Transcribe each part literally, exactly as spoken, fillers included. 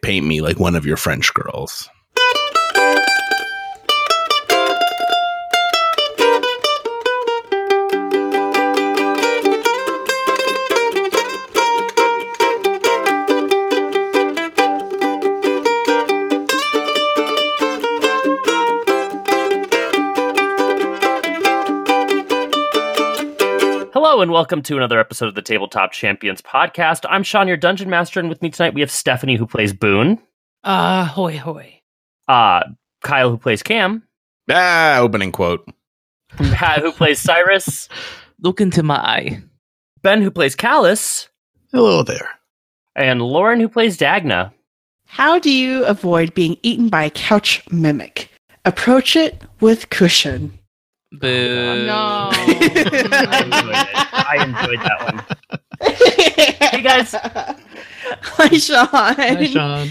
paint me like one of your French girls. Hello and welcome to another episode of the Tabletop Champions podcast. I'm Sean, your Dungeon Master, and with me tonight we have Stephanie, who plays Boone. Uh, hoy hoy. Uh, Kyle, who plays Cam. Ah, opening quote. Matt, who plays Cyrus. Look into my eye. Ben, who plays Callus. Hello there. And Lauren, who plays Dagna. How do you avoid being eaten by a couch mimic? Approach it with cushion. Boo. Oh, no. I enjoyed it. I enjoyed that one. Hey, guys. Hi, Sean. Hi, Sean.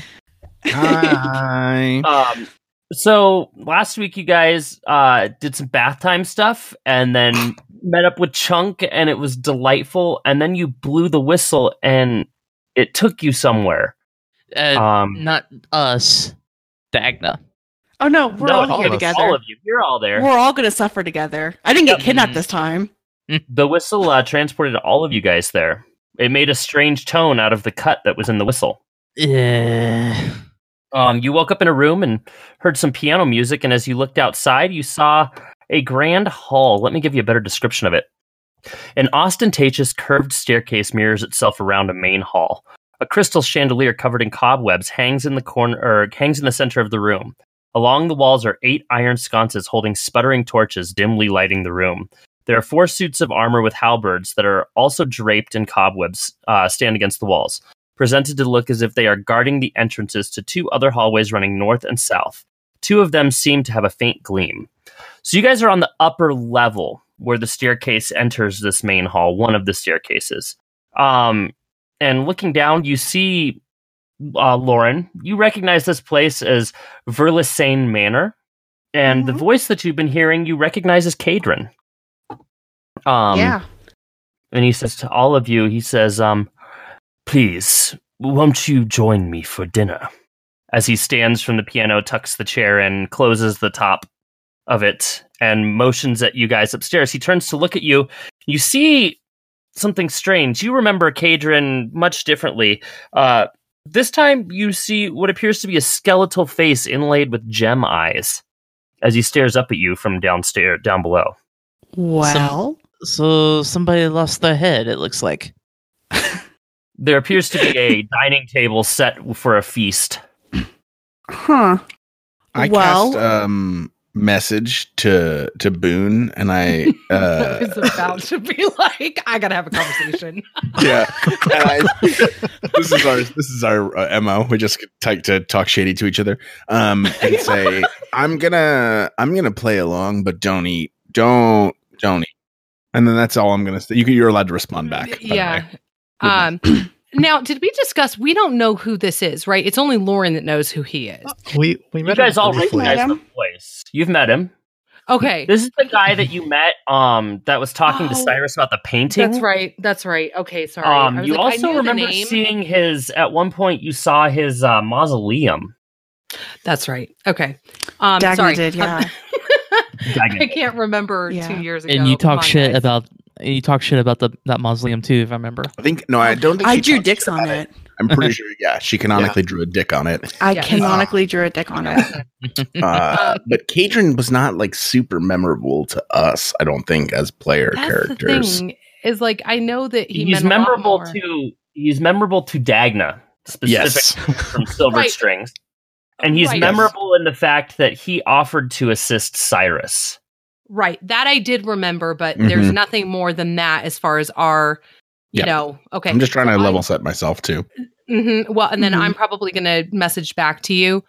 Hi. Um, so last week you guys uh, did some bath time stuff and then met up with Chunk and it was delightful. And then you blew the whistle and it took you somewhere. Uh, Um, not us. Dagna. Oh, no, we're no, all all here of us, together. all of you. You're all there. We're all going to suffer together. I didn't get Yep. kidnapped this time. The whistle uh, transported all of you guys there. It made a strange tone out of the cut that was in the whistle. Yeah. Um, you woke up in a room and heard some piano music, and as you looked outside, you saw a grand hall. Let me give you a better description of it. An ostentatious curved staircase mirrors itself around a main hall. A crystal chandelier covered in cobwebs hangs in the corner, or hangs in the center of the room. Along the walls are eight iron sconces holding sputtering torches, dimly lighting the room. There are four suits of armor with halberds that are also draped in cobwebs uh, stand against the walls, presented to look as if they are guarding the entrances to two other hallways running north and south. Two of them seem to have a faint gleam. So you guys are on the upper level where the staircase enters this main hall, one of the staircases. Um, and looking down, you see... Uh, Lauren, you recognize this place as Verlisane Manor, and Mm-hmm. the voice that you've been hearing you recognize as Cadron. Um, yeah. And he says to all of you, he says, um, please, won't you join me for dinner? As he stands from the piano, tucks the chair in, closes the top of it, and motions at you guys upstairs. He turns to look at you. You see something strange. You remember Cadron much differently. Uh, This time, you see what appears to be a skeletal face inlaid with gem eyes as he stares up at you from downstairs, down below. Well, So somebody lost their head, it looks like. There appears to be a dining table set for a feast. huh. I Well- cast um message to to Boone, and I uh, I was about to be like, I gotta have a conversation. yeah. And I, this is our this is our uh, M O. We just like to talk shady to each other, um, and say, "I'm gonna I'm gonna play along, but don't eat, don't don't eat." And then that's all I'm gonna say. You can, you're allowed to respond back. by the Yeah. way. Um, now, did we discuss? We don't know who this is, right? It's only Lauren that knows who he is. We we You met guys him all briefly. recognize Met the him? voice. You've met him. Okay, This is the guy that you met um, that was talking to Oh, Cyrus about the painting. that's right. That's right. Okay, sorry. I Um, was you like, I also knew the remember name. seeing his, at one point you saw his uh, mausoleum. That's right. Okay. Um, Dagna sorry. did, yeah. Dagna. I can't remember Yeah. two years ago. And you talk Come on, shit guys. about and you talk shit about the that mausoleum too, if I remember. I think no, I don't think I she drew talked dicks shit on about it. I'm pretty sure. Yeah, she canonically drew a dick on it. I Yes. canonically drew a dick on it. Uh, but Cadron was not like super memorable to us. I don't think as player That's characters. the thing. Is like I know that he he's meant a lot memorable more. to he's memorable to Dagna specifically Yes. from Silver Right. Strings, and he's Right. memorable in the fact that he offered to assist Cyrus. Right. That I did remember, but there's Mhm. nothing more than that as far as our, you Yep. know, okay. I'm just trying so to I- level set myself too. Mhm. Well, and then Mhm. I'm probably going to message back to you.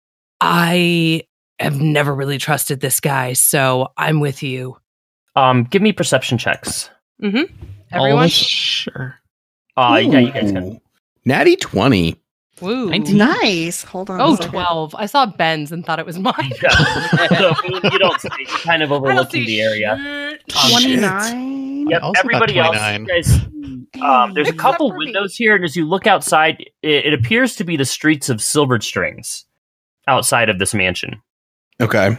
I have never really trusted this guy, so I'm with you. Um, give me perception checks. Mm-hmm. All of Everyone? us? Sure. Uh, yeah, you guys can. Ooh. Natty twenty. Woo. nineteen. Nice. Hold on. Oh, a second. twelve. I saw Ben's and thought it was mine. Yeah. So you don't see. You're kind of I don't overlooking see the area. shit. twenty-nine. Yep. I also got Everybody else, twenty-nine. you guys. Um, there's a Except couple for me. windows here, and as you look outside, it, it appears to be the streets of Silvered Strings outside of this mansion. Okay.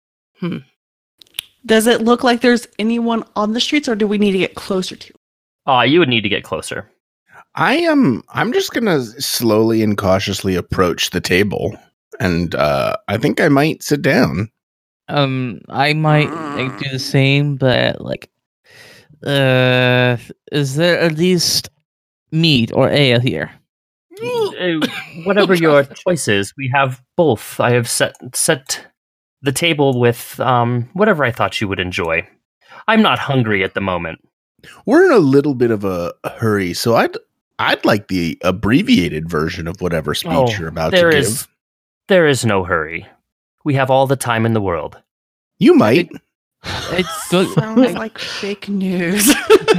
Does it look like there's anyone on the streets, or do we need to get closer to? Uh, you would need to get closer. I am. I'm just gonna slowly and cautiously approach the table, and uh, I think I might sit down. Um, I might like, do the same, but like, uh, is there at least meat or ale here? Uh, whatever your choice is, we have both. I have set set the table with um, whatever I thought you would enjoy. I'm not hungry at the moment. We're in a little bit of a hurry, so I'd I'd like the abbreviated version of whatever speech Oh, you're about there to is- give. There is no hurry. We have all the time in the world. You might. It's good. Sounds like fake news.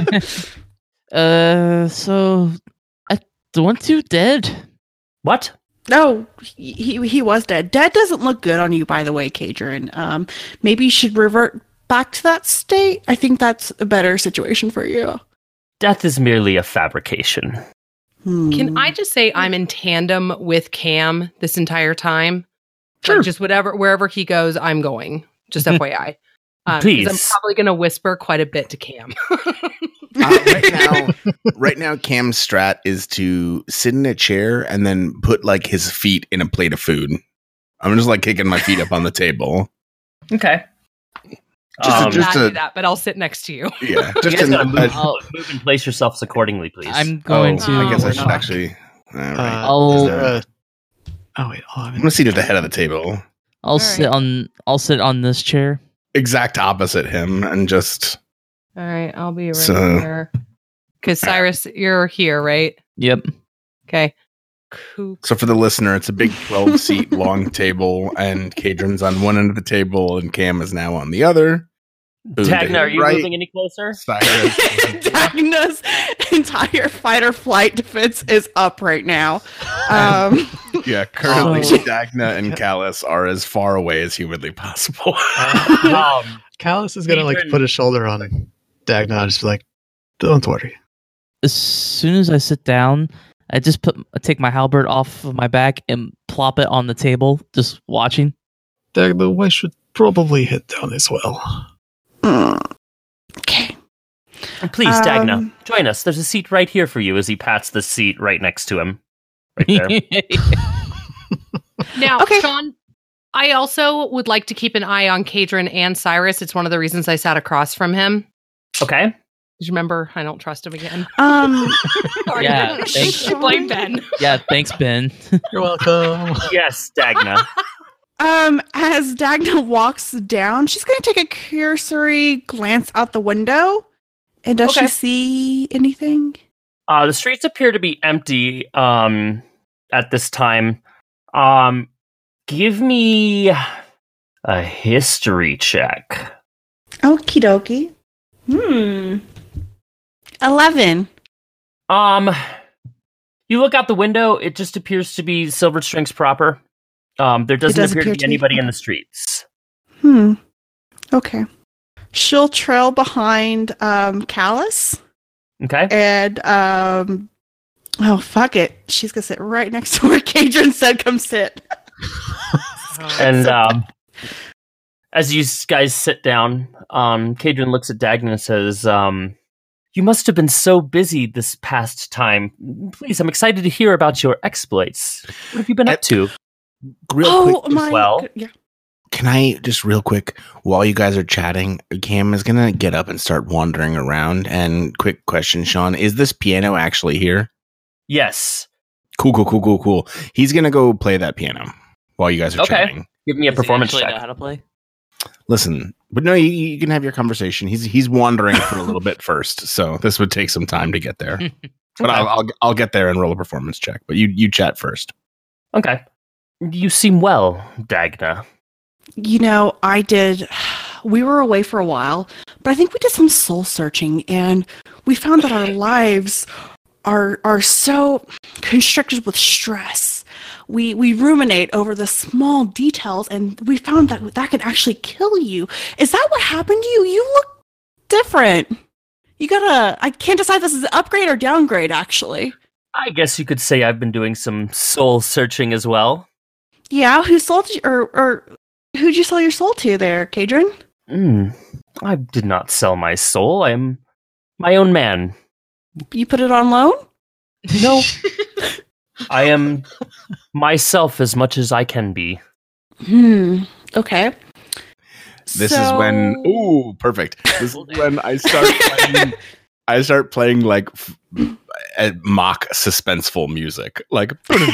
Uh, so I don't want you dead. What? No, he, he he was dead. Dead doesn't look good on you, by the way, Kadrin. Um, maybe you should revert back to that state. I think that's a better situation for you. Death is merely a fabrication. Hmm. Can I just say I'm in tandem with Cam this entire time? Sure. Like just whatever, wherever he goes, I'm going. Just F Y I. Um, 'cause Please. I'm probably going to whisper quite a bit to Cam. Uh, right now, right now, Cam's strat is to sit in a chair and then put like his feet in a plate of food. I'm just like kicking my feet up on the table. Okay. Just I a- Um, will just not a- do that, but I'll sit next to you. Yeah, you just guys an, gotta move, uh, move and place yourselves accordingly, please. I'm going oh, to. I guess I Oh, should fuck. actually. All right. Uh, I'll- is there a- oh wait, hold I'm on. gonna sit at the head of the table, I'll All sit right. on. I'll sit on this chair. exact opposite him, and just All right, I'll be right So- here. Because Cyrus, you're here, right? Yep. Okay. Cool. so for the listener, it's a big twelve seat long table, and Kadrin's on one end of the table, and Cam is now on the other. Boom to Tagna, are his you right. moving any closer? Cyrus. Dagna's entire fight or flight defense is up right now. Um, Yeah, currently Oh. Dagna and Callus are as far away as humanly possible. um, Callus is gonna like Even- put his shoulder on Dagna and just be like, "Don't worry." As soon as I sit down, I just put. I take my halberd off of my back and plop it on the table, just watching. Dagna, we should probably head down as well. mm, okay. please, Um, Dagna, join us. There's a seat right here for you as he pats the seat right next to him. Right there. Now, Okay. Sean, I also would like to keep an eye on Kadrin and Cyrus. It's one of the reasons I sat across from him. Okay. Did you remember? I don't trust him again. Um, Sorry. Yeah, thanks. I blame Ben. Yeah, thanks, Ben. You're welcome. Yes, Dagna. um, as Dagna walks down, she's going to take a cursory glance out the window. And does Okay. she see anything? Uh, the streets appear to be empty um, at this time. Um, give me a history check. Okie dokie. Hmm. Eleven. Um, you look out the window. It just appears to be Silver Strings proper. Um, there doesn't does appear, appear to be to be- anybody in the streets. Hmm. Okay. She'll trail behind um Callus Okay. and um oh fuck it. She's gonna sit right next to where Kadrin said come sit. And um, as you s- guys sit down, um, Kadrin looks at Dagna and says, um, "You must have been so busy this past time. Please, I'm excited to hear about your exploits. What have you been up to?" Real oh quick, my well. yeah. can I just real quick, while you guys are chatting, Cam is gonna get up and start wandering around. And quick question, Sean, is this piano actually here? Yes. Cool, cool, cool, cool, cool. He's gonna go play that piano while you guys are Okay. chatting. Give me a performance Does he check. actually know how to play? Listen, but no, you, you can have your conversation. He's he's wandering for a little bit first, so this would take some time to get there. But Okay. I'll, I'll I'll get there and roll a performance check. But you you chat first. Okay. You seem well, Dagna. You know, I did we were away for a while, but I think we did some soul searching and we found that our lives are are so constricted with stress. We we ruminate over the small details, and we found that that can actually kill you. Is that what happened to you? You look different. You gotta. I can't decide if this is an upgrade or downgrade. Actually, I guess you could say I've been doing some soul searching as well. yeah. Who sold you, or or who'd you sell your soul to, there, Kadrin? Hmm. I did not sell my soul. I am my own man. You put it on loan? No. I am myself as much as I can be. Hmm. Okay. This So- is when ooh, perfect. This is when I start playing, I start playing like f- uh, mock suspenseful music, like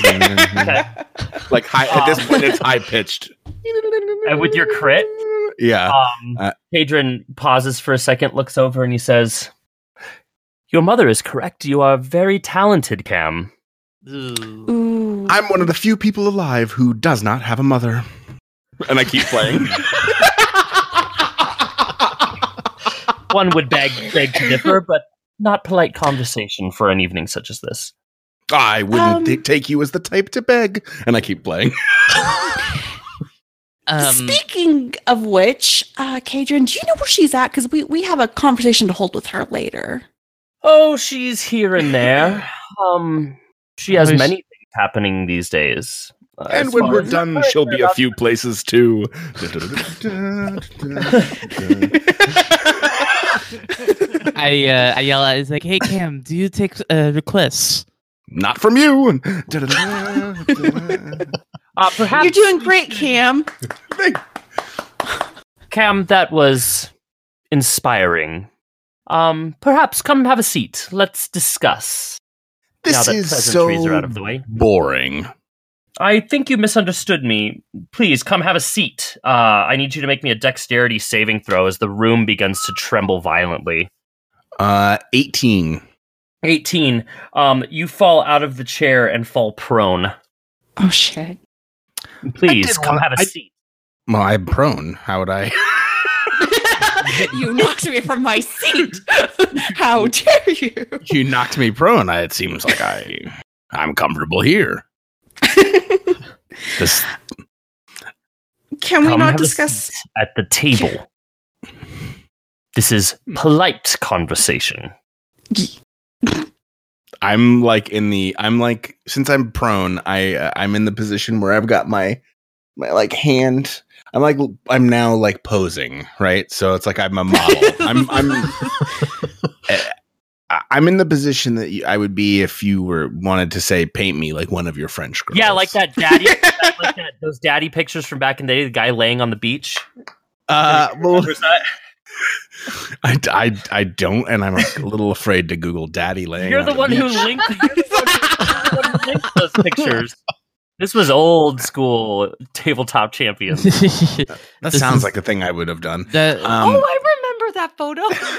like high. At this point, it's high pitched. And with your crit, Yeah. um, Uh, Hadrian pauses for a second, looks over, and he says, "Your mother is correct. You are very talented, Cam." Ooh. Ooh. I'm one of the few people alive who does not have a mother, and I keep playing. One would beg, beg to differ, but not polite conversation for an evening such as this. I wouldn't Um, t- take you as the type to beg, and I keep playing. Um, Speaking of which, uh, Kadrin, do you know where she's at? Because we, we have a conversation to hold with her later. Oh, she's here and there. Um, she has Where's- many things happening these days. Uh, And as when far we're as- done, she'll be a few places too. I uh, I yell at. It's like, hey Cam, do you take uh, requests? Not from you. Uh, perhaps You're doing great, Cam. Cam, that was inspiring. Um, perhaps come have a seat. Let's discuss. now This that is pleasantries so are out of the way. boring. I think you misunderstood me. Please come have a seat. Uh, I need you to make me a dexterity saving throw as the room begins to tremble violently. Uh, eighteen. eighteen. Um, you fall out of the chair and fall prone. Oh, shit. Please did come wanna- have a I- seat. Well, I'm prone. How would I? You knocked me from my seat. How dare you? You knocked me prone. I, it seems like I, I'm comfortable here. This Can we Come not have a discuss? seat at the table? This is polite conversation. I'm like in the. I'm like since I'm prone. I uh, I'm in the position where I've got my my like hand. I'm like I'm now like posing, right? So it's like I'm a model. I'm I'm uh, I'm in the position that you, I would be if you were wanted to say paint me like one of your French girls. Yeah, like that daddy, that, like that, those daddy pictures from back in the day. The guy laying on the beach. Uh, well, Remembers that? I, I, I don't, and I'm a little afraid to Google daddy laying. You're on the a one who beach. linked. You're the one who, you're the one who linked those pictures. This was old school tabletop champions. That This sounds is- like a thing I would have done. That, Um, oh, I remember that photo.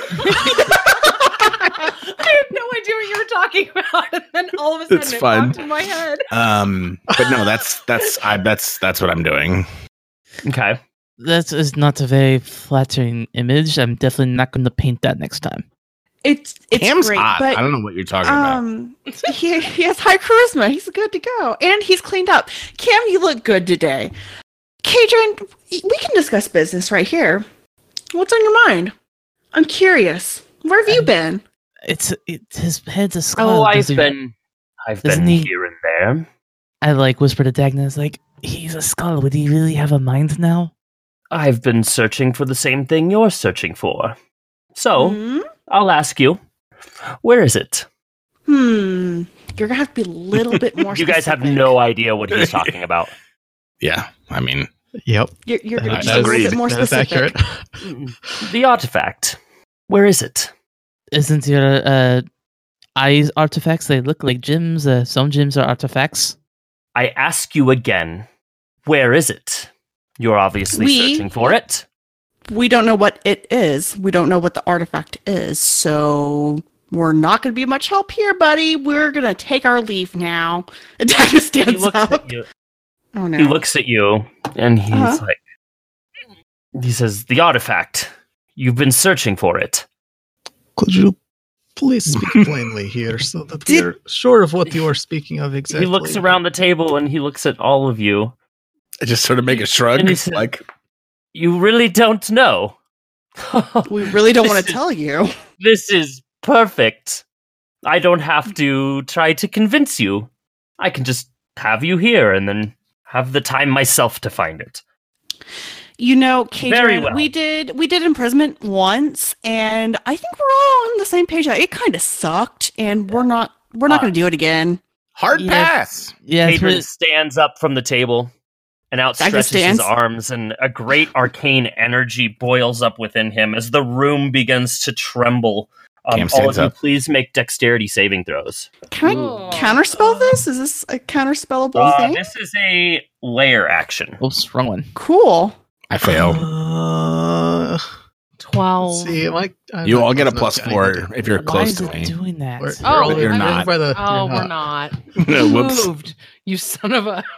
I had no idea what you were talking about, and then all of a sudden It's it fun. popped in my head. um, but no, that's that's I that's that's what I'm doing. Okay. that is not a very flattering image. I'm definitely not going to paint that next time. It's it's Cam's great, hot. but I don't know what you're talking about. um, he he has high charisma. He's good to go, and he's cleaned up. Cam, you look good today. Kadrian, we can discuss business right here. What's on your mind? I'm curious. Where have you been? It's it, his head's a skull. Oh, I've Does he- been, I've doesn't been he- here and there. I like whisper to Dagna, like, he's a skull. Would he really have a mind now? I've been searching for the same thing you're searching for. So Hmm? I'll ask you, where is it? Hmm. You're gonna have to be a little bit more. You guys have specific. no idea what he's talking about. Yeah, I mean, Yep. You're, you're gonna That- be that a is- little bit more that is specific. accurate. The artifact. Where is it? Isn't your uh, eyes artifacts? They look like gems. Uh, some gems are artifacts. I ask you again, where is it? You're obviously We- searching for it. We don't know what it is. We don't know what the artifact is. So we're not going to be much help here, buddy. We're going to take our leave now. And Dagna He stands looks up. at you. Oh no. He looks at you, and he's Uh-huh. like, he says, "The artifact. You've been searching for it." Could you please speak plainly here so that we Did- are sure of what you are speaking of exactly. He looks around the table and he looks at all of you. I just sort of make a shrug. And he It's said- like, You really don't know. We really don't want This to is- tell you. This is perfect. I don't have to try to convince you. I can just have you here and then have the time myself to find it. You know, Very Kadrian, well. we did we did imprisonment once, and I think we're all on the same page. It kind of sucked, and we're not we're not Uh, going to do it again. hard Yeah. pass. Yeah, it's Hadrian really- stands up from the table and outstretches his stands. arms, and a great arcane energy boils up within him as the room begins to tremble. Um, Cam all of stands you, up. please make dexterity saving throws. Can Oh. I counterspell this? Is this a counterspellable Uh, thing? this is a layer action. Oops, wrong one. Cool. I fail. Uh, twelve. let's see, am I, I'm You not all get a close plus enough to four anybody. if you're Why close is to it me. doing that? We're- Oh, you're, you're over not. by the- Oh, you're we're not. not. No, You whoops. moved. You son of a.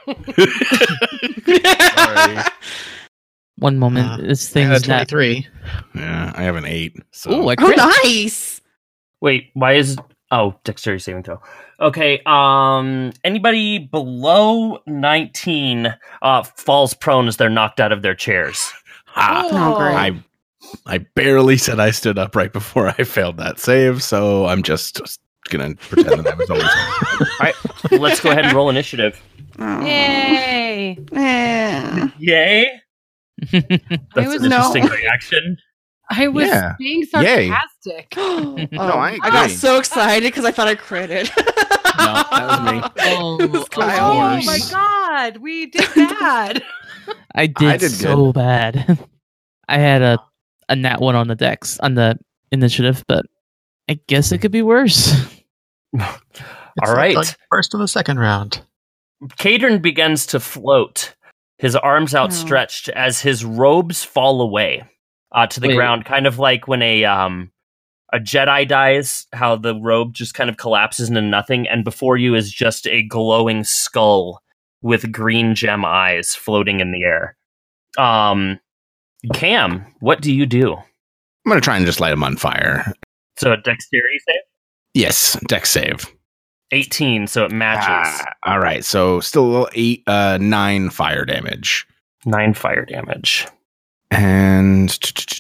Sorry. One moment. Uh, this I had thing's a not. twenty-three. Yeah, I have an eight. So Ooh, I Oh, crit. nice. Wait, why is oh dexterity saving throw? Okay, um, anybody below nineteen uh falls prone as they're knocked out of their chairs. Ah, Oh, great. I I barely said I stood up right before I failed that save, so I'm just, just gonna pretend that I was always. All right, let's go ahead and roll initiative. Oh. Yay! Eh. Yay! That's was- an No. interesting reaction. I was Yeah. being Yay. sarcastic. oh, I I got agree. so excited because I thought I critted. No, that was me. Oh, Kyle. Oh course. my god, we did bad. I did, I did so bad. I had a a nat one on the dex on the initiative, but I guess it could be worse. It's All right. like first of the second round. Kadron begins to float, his arms outstretched as his robes fall away uh, to the Wait. ground, kind of like when a um, a Jedi dies, how the robe just kind of collapses into nothing, and before you is just a glowing skull with green gem eyes floating in the air. Um, Cam, what do you do? I'm gonna try and just light him on fire. So a dexterity save? Yes, dex save. eighteen, so it matches. Ah, all right, so still eight, uh, nine fire damage, Nine fire damage. and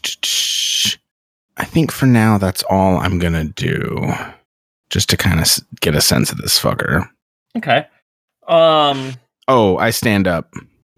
I think for now that's all I'm gonna do, just to kind of get a sense of this fucker. Okay. Um. Oh, I stand up.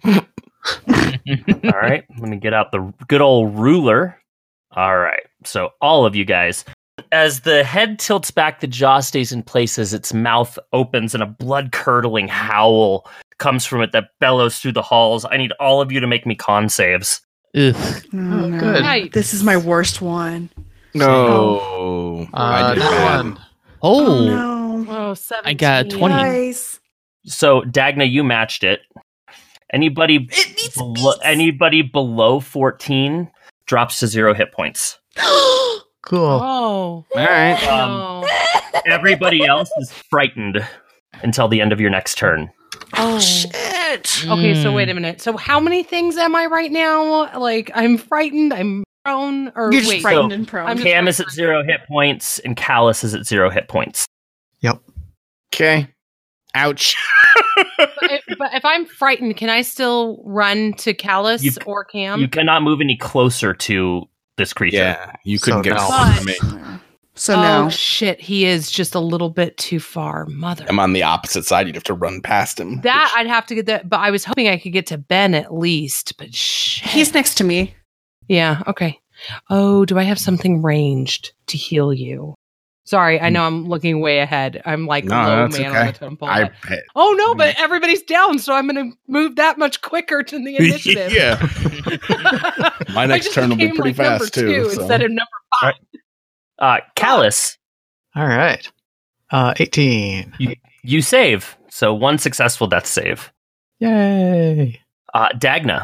All right. Let me get out the good old ruler. All right. So all of you guys, as the head tilts back, the jaw stays in place as its mouth opens and a blood-curdling howl comes from it that bellows through the halls. I need all of you to make me con saves. Ugh. Oh, Oh, no. good. Right. This is my worst one. No, I Uh, did that bad. one. Oh, Oh, no. Oh, seventeen. I got twenty. Guys. So Dagna, you matched it. Anybody It needs belo- anybody below fourteen drops to zero hit points. Cool. Oh. All right. Um, No. Everybody else is frightened until the end of your next turn. Oh. Shit. Okay, so Mm. wait a minute. So how many things am I right now? Like I'm frightened, I'm prone, or You're just wait. frightened so and prone. I'm just- Cam is at zero hit points, and Callus is at zero hit points. Okay. Ouch. But if, but if I'm frightened, can I still run to Callus You- or Cam? You cannot move any closer to this creature. Yeah, you couldn't So get no. close to me. So oh no. shit, he is just a little bit too far. Mother. I'm on the opposite side. You'd have to run past him. That which- I'd have to get that, but I was hoping I could get to Ben at least. But shit. He's next to me. yeah, okay. Oh, do I have something ranged to heal you? Sorry, I know I'm looking way ahead. I'm like No, low that's man on okay. the temple. I oh no, but everybody's down, so I'm going to move that much quicker to the initiative. yeah. My I next just turn will be became, pretty like, number fast too. two so. instead of number five. Uh, Callus, All right. Uh, eighteen. you save. So one successful death save. Yay. Uh, Dagna,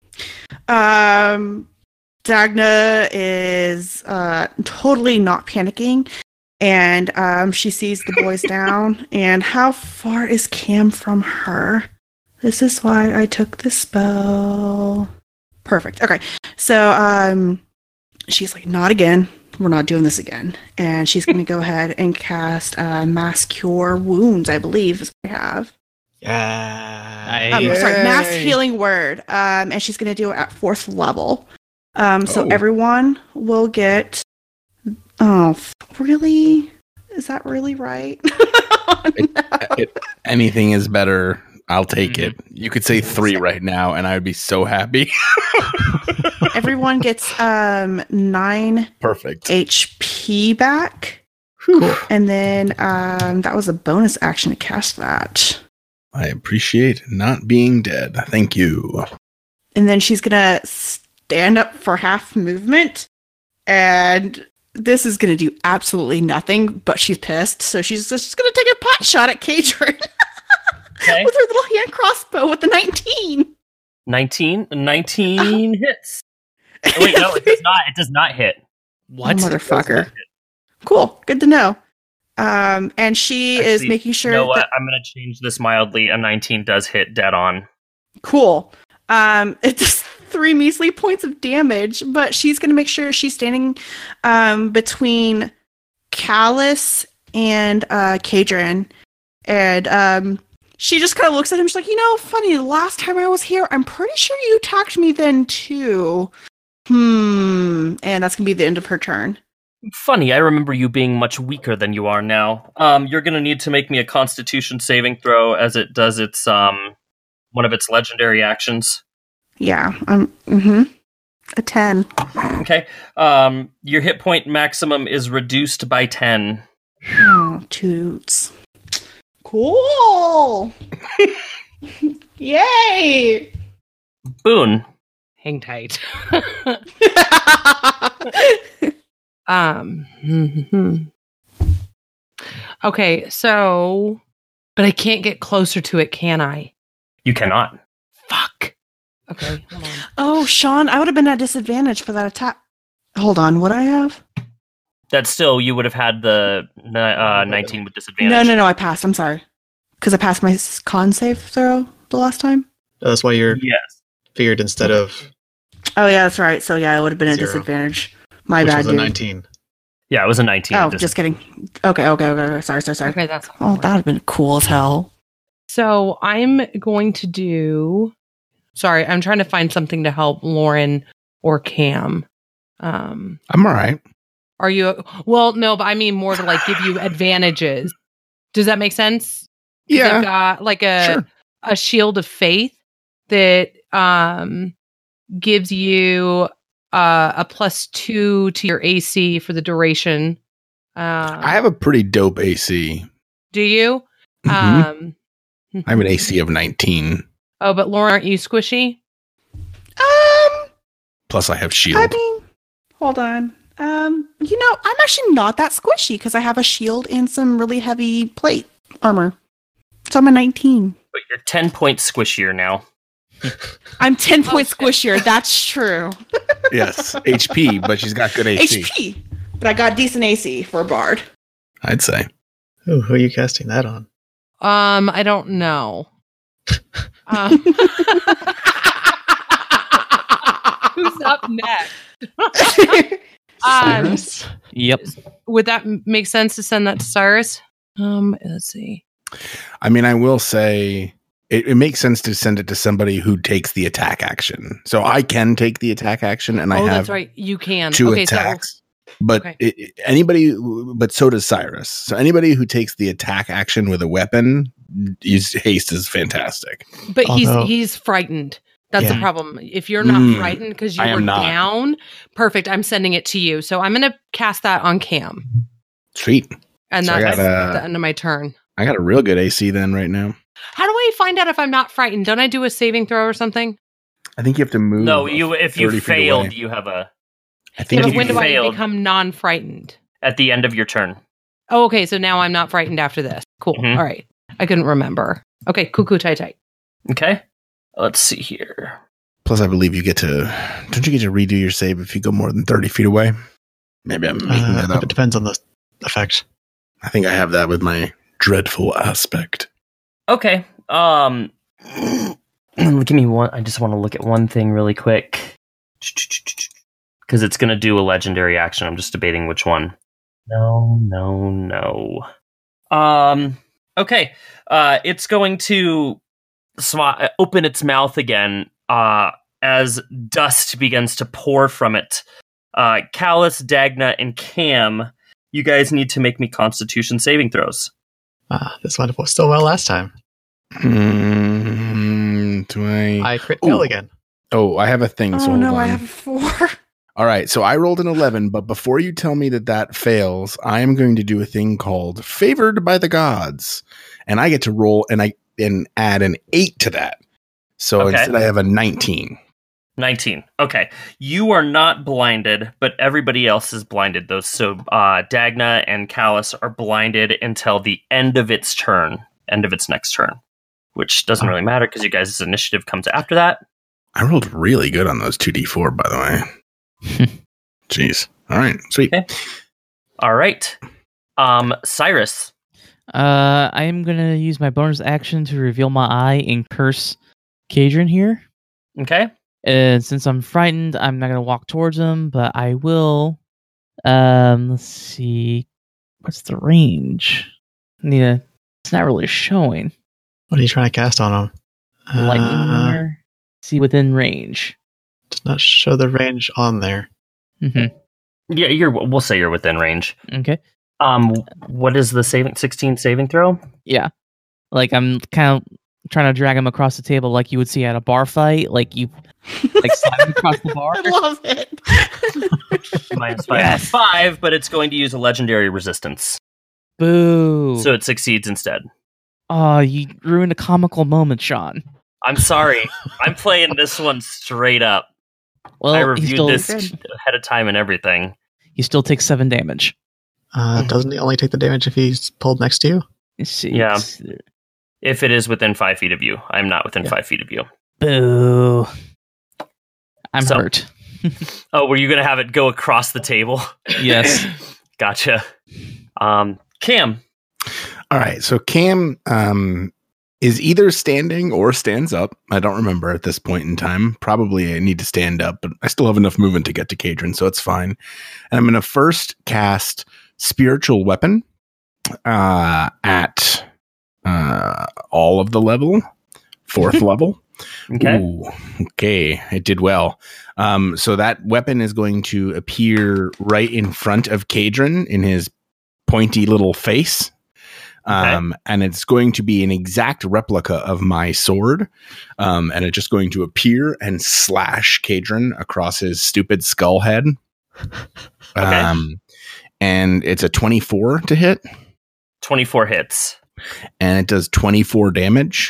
Um, Dagna is uh, totally not panicking, and um, she sees the boys down. And how far is Cam from her? This is why I took the spell. Perfect. Okay, so um, she's like, not again. we're not doing this again. And she's going to go ahead and cast uh, Mass Cure Wounds, I believe, is what I have. Yeah. Um, Yay. sorry, Mass Healing Word. Um, and she's going to do it at fourth level. Um, so Oh. everyone will get. Oh, f- really? Is that really right? It- anything is better. I'll take it. You could say three right now, and I would be so happy. Everyone gets um nine Perfect. H P back. Cool. And then um, that was a bonus action to cast that. I appreciate not being dead. Thank you. And then she's gonna stand up for half movement, and this is gonna do absolutely nothing. But she's pissed, so she's just gonna take a pot shot at Kadrin Okay. with her little hand crossbow with the nineteen. nineteen? nineteen hits. Oh, wait, no, it does not. It does not hit. What? Oh, motherfucker! Cool, good to know. Um, and she is Actually, making sure You know what? that I'm going to change this mildly. A nineteen does hit dead on. cool. Um, it does three measly points of damage, but she's going to make sure she's standing um, between Callus and uh, Kadrin. And um, she just kind of looks at him. She's like, you know, funny, the last time I was here, I'm pretty sure you attacked me then too. Hmm. And that's going to be the end of her turn. Funny, I remember you being much weaker than you are now. Um, you're going to need to make me a Constitution saving throw as it does its um one of its legendary actions. Yeah. Um. Mm-hmm. A ten. Okay. Um, your hit point maximum is reduced by ten. Oh, toots. Cool. Yay. Boone. Hang tight. um. Okay, so, but I can't get closer to it, can I? You cannot. Fuck. Okay, hold on. Oh, Sean, I would have been at disadvantage for that attack. Hold on, what I have? That's still, you would have had the uh, nineteen with disadvantage. No, no, no, I passed. I'm sorry. Because I passed my s- con save throw the last time. That's why you're Yes. figured instead of Oh, yeah, that's right. So, yeah, I would have been at Zero. disadvantage. My which bad, was a dude. nineteen. Yeah, it was a nineteen. Oh, Dis- just kidding. Okay, okay, okay. okay. Sorry, sorry, sorry. Okay, that's Oh, that would have been cool as hell. So I'm going to do. Sorry, I'm trying to find something to help Lauren or Cam. Um, I'm all right. are you? Well, no, but I mean more to like give you advantages. Does that make sense? 'Cause I've Yeah. got like a Sure. a shield of faith that um gives you uh, a plus two to your A C for the duration. Uh, I have a pretty dope A C. do you? Mhm. Um, I have an A C of nineteen. oh, but Lauren, aren't you squishy? Um, Plus, I have I shield. mean, hold on. Um, you know, I'm actually not that squishy because I have a shield and some really heavy plate armor. So I'm a nineteen. but you're ten points squishier now. I'm ten points Okay. squishier. That's true. Yes, H P, but she's got good A C. H P. But I got decent A C for a bard. I'd say. Ooh, who are you casting that on? Um, I don't know. Um, who's up next? um, Cyrus? Yep. would that m- make sense to send that to Cyrus? Um, let's see. I mean, I will say it, it makes sense to send it to somebody who takes the attack action. So I can take the attack action, and I oh, have that's right. You can. two okay, so attacks. But Okay. it, it- anybody, but so does Cyrus. So anybody who takes the attack action with a weapon, use haste is fantastic. but he's Although- he's frightened. That's the Yeah. problem. If you're not Mm, frightened because you I were am not. down, perfect. I'm sending it to you. So I'm gonna cast that on Cam, Sweet. and So I that's got, uh, the end of my turn. I got a real good A C then right now. How do I find out if I'm not frightened? Don't I do a saving throw or something? I think you have to move. No, you if you thirty feet failed, away. you have a I Yeah, think but if you when do I failed- become non-frightened? at the end of your turn. Oh, okay. So now I'm not frightened after this. Cool. Mhm. All right. I couldn't remember. Okay. Cuckoo tight tight. Okay. Let's see here. Plus, I believe you get to. Don't you get to redo your save if you go more than thirty feet away? Maybe I'm making Uh, that up. it depends on the effect. I think I have that with my dreadful aspect. Okay. Um, give me one. I just want to look at one thing really quick. because it's going to do a legendary action. I'm just debating which one. No, no, no. Um. Okay. Uh, it's going to sw- open its mouth again. Uh, as dust begins to pour from it. Uh, Callus, Dagna, and Cam, you guys need to make me Constitution saving throws. Ah, this went still well last time. Mm, do I? I crit fail Ooh. again. Oh, I have a thing. so Oh hold no, on. I have a four. All right, so I rolled an eleven, but before you tell me that that fails, I am going to do a thing called Favored by the Gods, and I get to roll and I and add an eight to that. So Okay. instead, I have a nineteen. nineteen. Okay. You are not blinded, but everybody else is blinded. Those so uh, Dagna and Callus are blinded until the end of its turn, end of its next turn, which doesn't really matter because you guys' initiative comes after that. I rolled really good on those two d four, by the way. Jeez. All right, sweet. Okay. All right. Um, Cyrus. Uh, I am gonna use my bonus action to reveal my eye and curse Kadron here. Okay. And since I'm frightened, I'm not gonna walk towards him, but I will. Um, let's see, what's the range? Yeah, it's not really showing. What are you trying to cast on him? Lightning Uh, there. See within range. does not show the range on there. hmm Yeah, you're. We'll say you're within range. Okay. Um, what is the saving sixteen saving throw? Yeah, like I'm kind of trying to drag him across the table, like you would see at a bar fight. Like you, like slide him across the bar. I love it. Minus five. Yes. Five, but it's going to use a legendary resistance, Boo! so it succeeds instead. Oh, you ruined a comical moment, Sean. I'm sorry. I'm playing this one straight up. Well, I he reviewed still, this ahead of time and everything. he still takes seven damage. Uh, doesn't he only take the damage if he's pulled next to you? Let's see. Yeah. It's- If it is within five feet of you, I'm not within Yeah. five feet of you. Boo! I'm So- hurt. Oh, were you going to have it go across the table? Yes. Gotcha. Um, Cam. All right, so Cam um, is either standing or stands up. I don't remember at this point in time. Probably I need to stand up, but I still have enough movement to get to Kadron, so it's fine. And I'm going to first cast Spiritual Weapon uh, at uh, all of the level, fourth level. Okay. Ooh, okay, it did well. Um, so that weapon is going to appear right in front of Kadron in his pointy little face. Um, okay. And it's going to be an exact replica of my sword. Um, and it's just going to appear and slash Kadron across his stupid skull head. Okay. Um, and it's a twenty-four to hit. twenty-four hits. And it does twenty-four damage.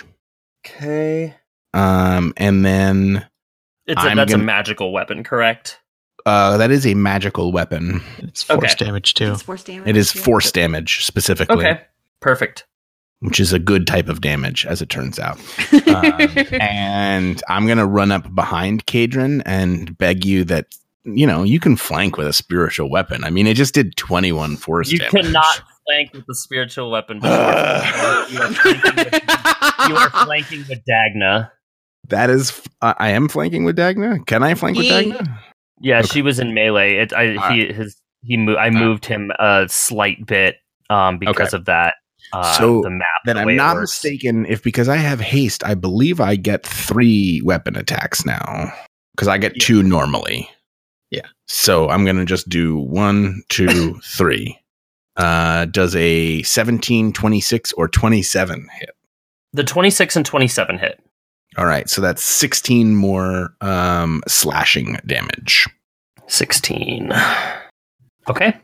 Okay. Um, and then it's a, I'm that's gonna, a magical weapon, correct? Uh, that is a magical weapon. It's force Okay. damage too. It's force damage. It is yeah. force damage specifically. Okay. Perfect. Which is a good type of damage, as it turns out. um, and I'm going to run up behind Kadron and beg you that, you know, you can flank with a spiritual weapon. I mean, it just did twenty-one force You damage. cannot flank with the spiritual weapon, but you, are, you, are flanking with, you are flanking with Dagna. That is, uh, I am flanking with Dagna. Can I flank with Yeah. Dagna? Yeah, Okay. she was in melee. It, I, All he, his, he, mo- I moved him a slight bit um, because Okay. of that. Uh, So the map. Then the I'm way it not works. mistaken if because I have haste, I believe I get three weapon attacks now because I get Yeah. two normally. Yeah. So I'm going to just do one, two, three. Uh, does a seventeen, twenty-six, or twenty-seven hit? The twenty-six and twenty-seven hit. All right. So that's sixteen more um, slashing damage. sixteen. Okay.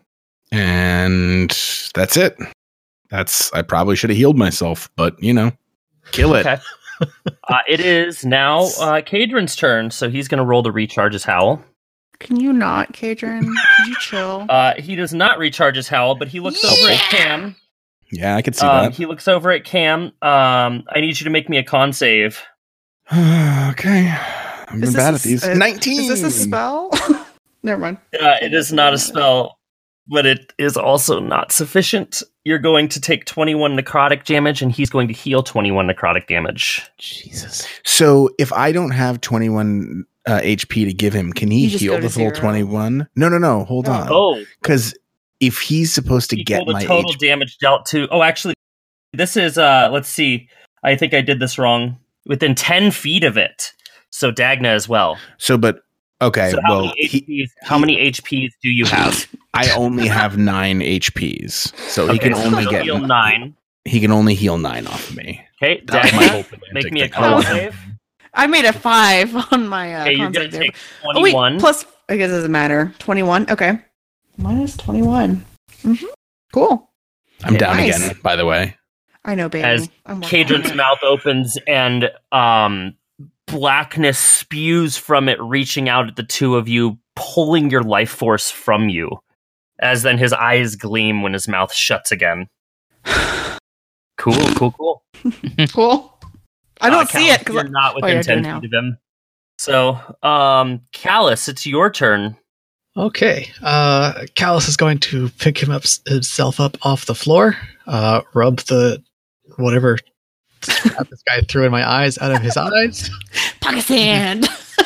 And that's it. That's, I probably should have healed myself, but you know, kill it. Okay. uh, it is now uh, Kadron's turn, so he's going to roll to recharge his howl. Can you not, Kadron? Could you chill? Uh, he does not recharge his howl, but he looks over at Cam. Yeah, I could see Um, that. he looks over at Cam. Um, I need you to make me a con save. Okay. I'm Is bad at this a- these. uh, nineteen. Is this a spell? Never mind. Uh, it is not a spell, but it is also not sufficient. You're going to take twenty-one necrotic damage, and he's going to heal twenty-one necrotic damage. Jesus. So if I don't have twenty-one uh, H P to give him. Can he You just heal go to the full zero. twenty-one? No, no, no. Hold Oh. on. Oh, Because if he's supposed to get equal the my total H P, damage dealt to. Oh, actually, this is. uh Let's see. I think I did this wrong. Within ten feet of it. So Dagna as well. so but okay, So how well, many H Ps? he, how many H Ps do you have? I only have nine H Ps, so he Okay, can so only you'll get heal nine. he can only heal nine off of me. Okay, That was my whole Dagna, romantic make me a thing. con Oh. save. I made a five on my uh, Okay, you're con gonna save take there. Oh wait, twenty-one. plus I guess it doesn't matter. Twenty-one. Okay, minus twenty-one. Mm-hmm. Cool. I'm down Nice. again, by the way. I know, baby. As I'm working on Kadron's it. mouth opens and um, blackness spews from it, reaching out at the two of you, pulling your life force from you. As then his eyes gleam when his mouth shuts again. Cool, cool, cool. Cool. I don't Uh, see Callus, it because you're not oh, within yeah, I do ten now. feet of him. So, um, Callus, it's your turn. Okay. Uh, Callus is going to pick him up himself up off the floor, uh, rub the whatever crap this guy threw in my eyes out of his eyes. pocket sand.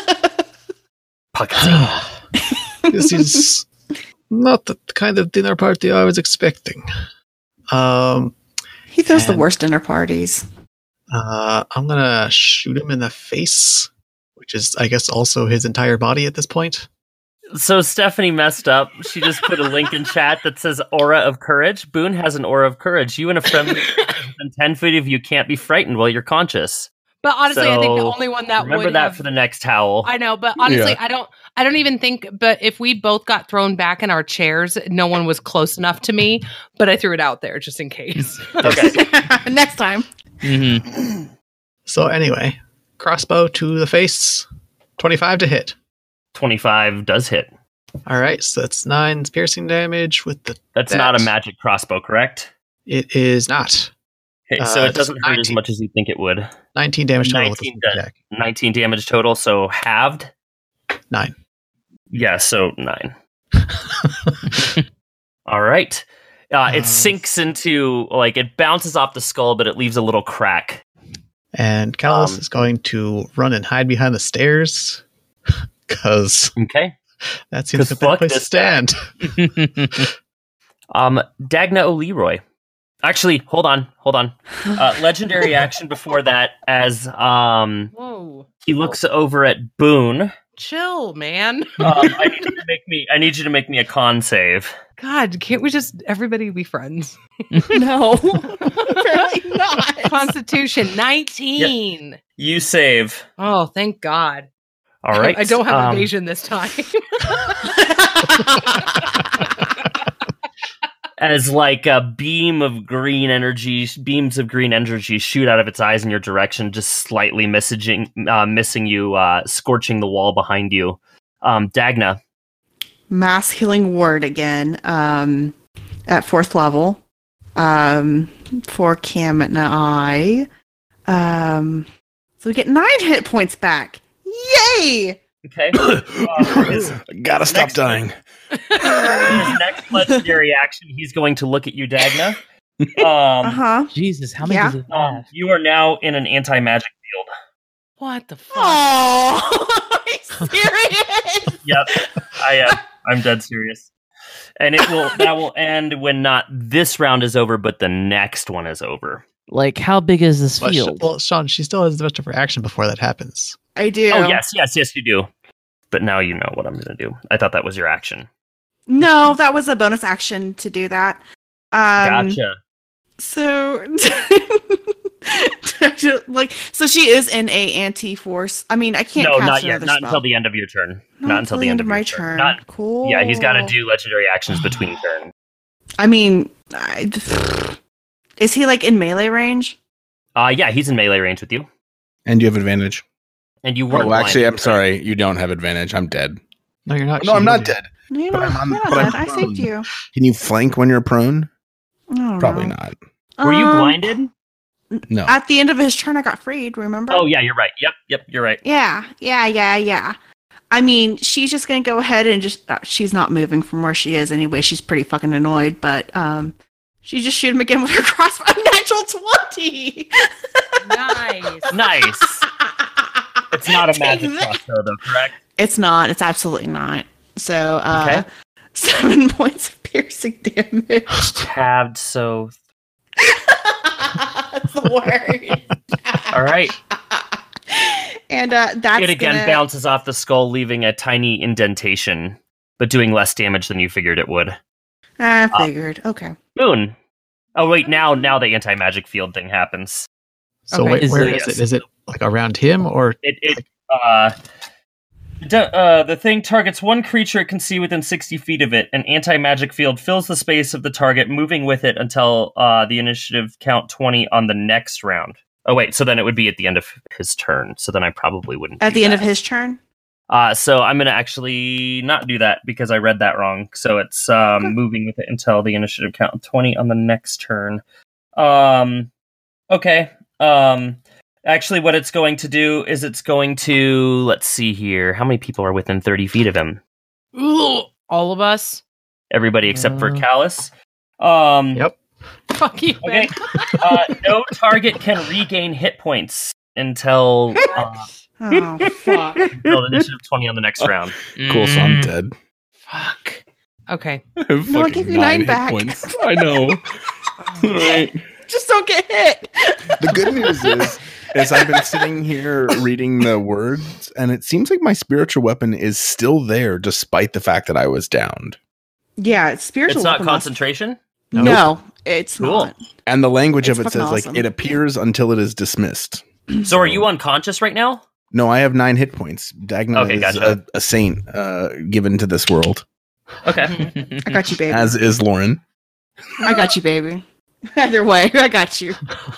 This is not the kind of dinner party I was expecting. Um, He throws the And- worst dinner parties. uh, I'm gonna shoot him in the face, which is, I guess, also his entire body at this point. So Stephanie messed up. She just put a link in chat that says Aura of Courage. Boone has an Aura of Courage. You and a friend within ten feet of you can't be frightened while you're conscious. But honestly, I think the So, only one that Remember would that have, for the next howl. I know, but honestly, Yeah. I don't. I don't even think. But if we both got thrown back in our chairs, no one was close enough to me. But I threw it out there just in case. Okay. Next time. Mm-hmm. So anyway, crossbow to the face, twenty-five to hit. twenty-five does hit. All right, so that's nine piercing damage with the. That's That- not a magic crossbow, correct? It is not Okay, Uh, so it it's doesn't hurt as nineteen. much as you think it would. nineteen damage total with the nineteen sneak dead. attack. nineteen damage total, so halved? Nine. Yeah, so nine. All right. Uh, it Uh, sinks into, like, it bounces off the skull, but it leaves a little crack. And Callus Um, is going to run and hide behind the stairs because Okay. that seems 'Cause a bad fuck place to this guy. stand. Um, Dagna O'Leroy. Actually, hold on, hold on. Uh, legendary action before that, as um, Whoa, he looks over at Boone. chill, man. Um, I need you to make me. I need you to make me a con save. God, can't we just everybody be friends? No. Apparently not. Constitution nineteen. You save. Oh, thank God. All right. I don't have um, evasion this time. As like a beam of green energy, beams of green energy shoot out of its eyes in your direction, just slightly messaging, uh, missing you, uh, scorching the wall behind you. Um, Dagna. Mass healing word again. Um, at fourth level. Um, for Cam and I. Um, so we get nine hit points back. Yay! Okay. Uh, his, Gotta stop next- dying. his next legendary action, he's going to look at you, Dagna. Uh Um, huh. Jesus, how many Yeah. does it um, have? you are now in an anti-magic field. What the fuck? Oh, serious? Yep, I am. I'm dead serious. And it will that will end when not this round is over, but the next one is over. Like, how big is this But sh- field? well, Sean, she still has the rest of her action before that happens. I do. Oh yes, yes, yes, you do. But now you know what I'm going to do. I thought that was your action. No, that was a bonus action to do that. Um, Gotcha. So, like, so she is in a anti-force. I mean, I can't. No, cast not yet. another Not spell. until the end of your turn. Not, until the end of, my your turn. Not, Cool. yeah, he's got to do legendary actions between turns. I mean, I, is he like in melee range? Uh yeah, he's in melee range with you, And you have advantage. and you weren't. Oh, actually, blinded, I'm right? sorry. You don't have advantage. I'm dead. No, you're not. No, I'm She not is. dead. No, you're But not. I'm on- you're not but I'm dead. I saved prone. you. Can you flank when you're prone? I don't Probably know. not. Were you Um, blinded? No. At the end of his turn, I got freed. Remember? Oh yeah, you're right. Yep, yep, you're right. Yeah, yeah, yeah, yeah. I mean, she's just gonna go ahead and just. Uh, she's not moving from where she is anyway. She's pretty fucking annoyed, but um, she just shoot him again with her crossbow. Natural twenty. Nice. Nice. It's not a Take magic that. crossbow though, correct? It's not. It's absolutely not. So, uh, Okay. seven points of piercing damage. Tabbed, so That's the word. all right. And uh, that's It again gonna... bounces off the skull, leaving a tiny indentation, but doing less damage than you figured it would. I figured. Okay. Moon. Oh wait, now now the anti-magic field thing happens. So Okay. wait, Is where it- is it? Is it like around him or It it uh, d- uh the thing targets one creature it can see within sixty feet of it. An anti-magic field fills the space of the target, moving with it until uh the initiative count twenty on the next round. Oh wait, so then it would be at the end of his turn. So then I probably wouldn't. At do the end that. of his turn? Uh, so I'm going to actually not do that because I read that wrong. So it's um, Okay. moving with it until the initiative count of twenty on the next turn. Um, okay. Um, actually, what it's going to do is it's going to, let's see here. How many people are within thirty feet of him? Ugh, all of us. Everybody except for Uh. Callus. Um, Yep. Fuck you, Okay. man. uh, no target can regain hit points until, uh, Oh, fuck. until the initiative twenty on the next round. Cool, so I'm Mm. dead. Fuck. Okay. I have No, I'll fucking give you nine hit back. points. I know. Right. Just don't get hit. The good news is, is I've been sitting here reading the words, and it seems like my spiritual weapon is still there, despite the fact that I was downed. Yeah, it's spiritual. It's not weapon must- concentration? Nope. No, it's Cool. not. And the language It's of it fucking says, like, awesome. it appears until it is dismissed. So are you unconscious right now? No, I have nine hit points. Dagna Okay, is gotcha. a, a saint uh, given to this world, Okay. I got you, baby. as is Lauren. I got you, baby. Either way, I got you.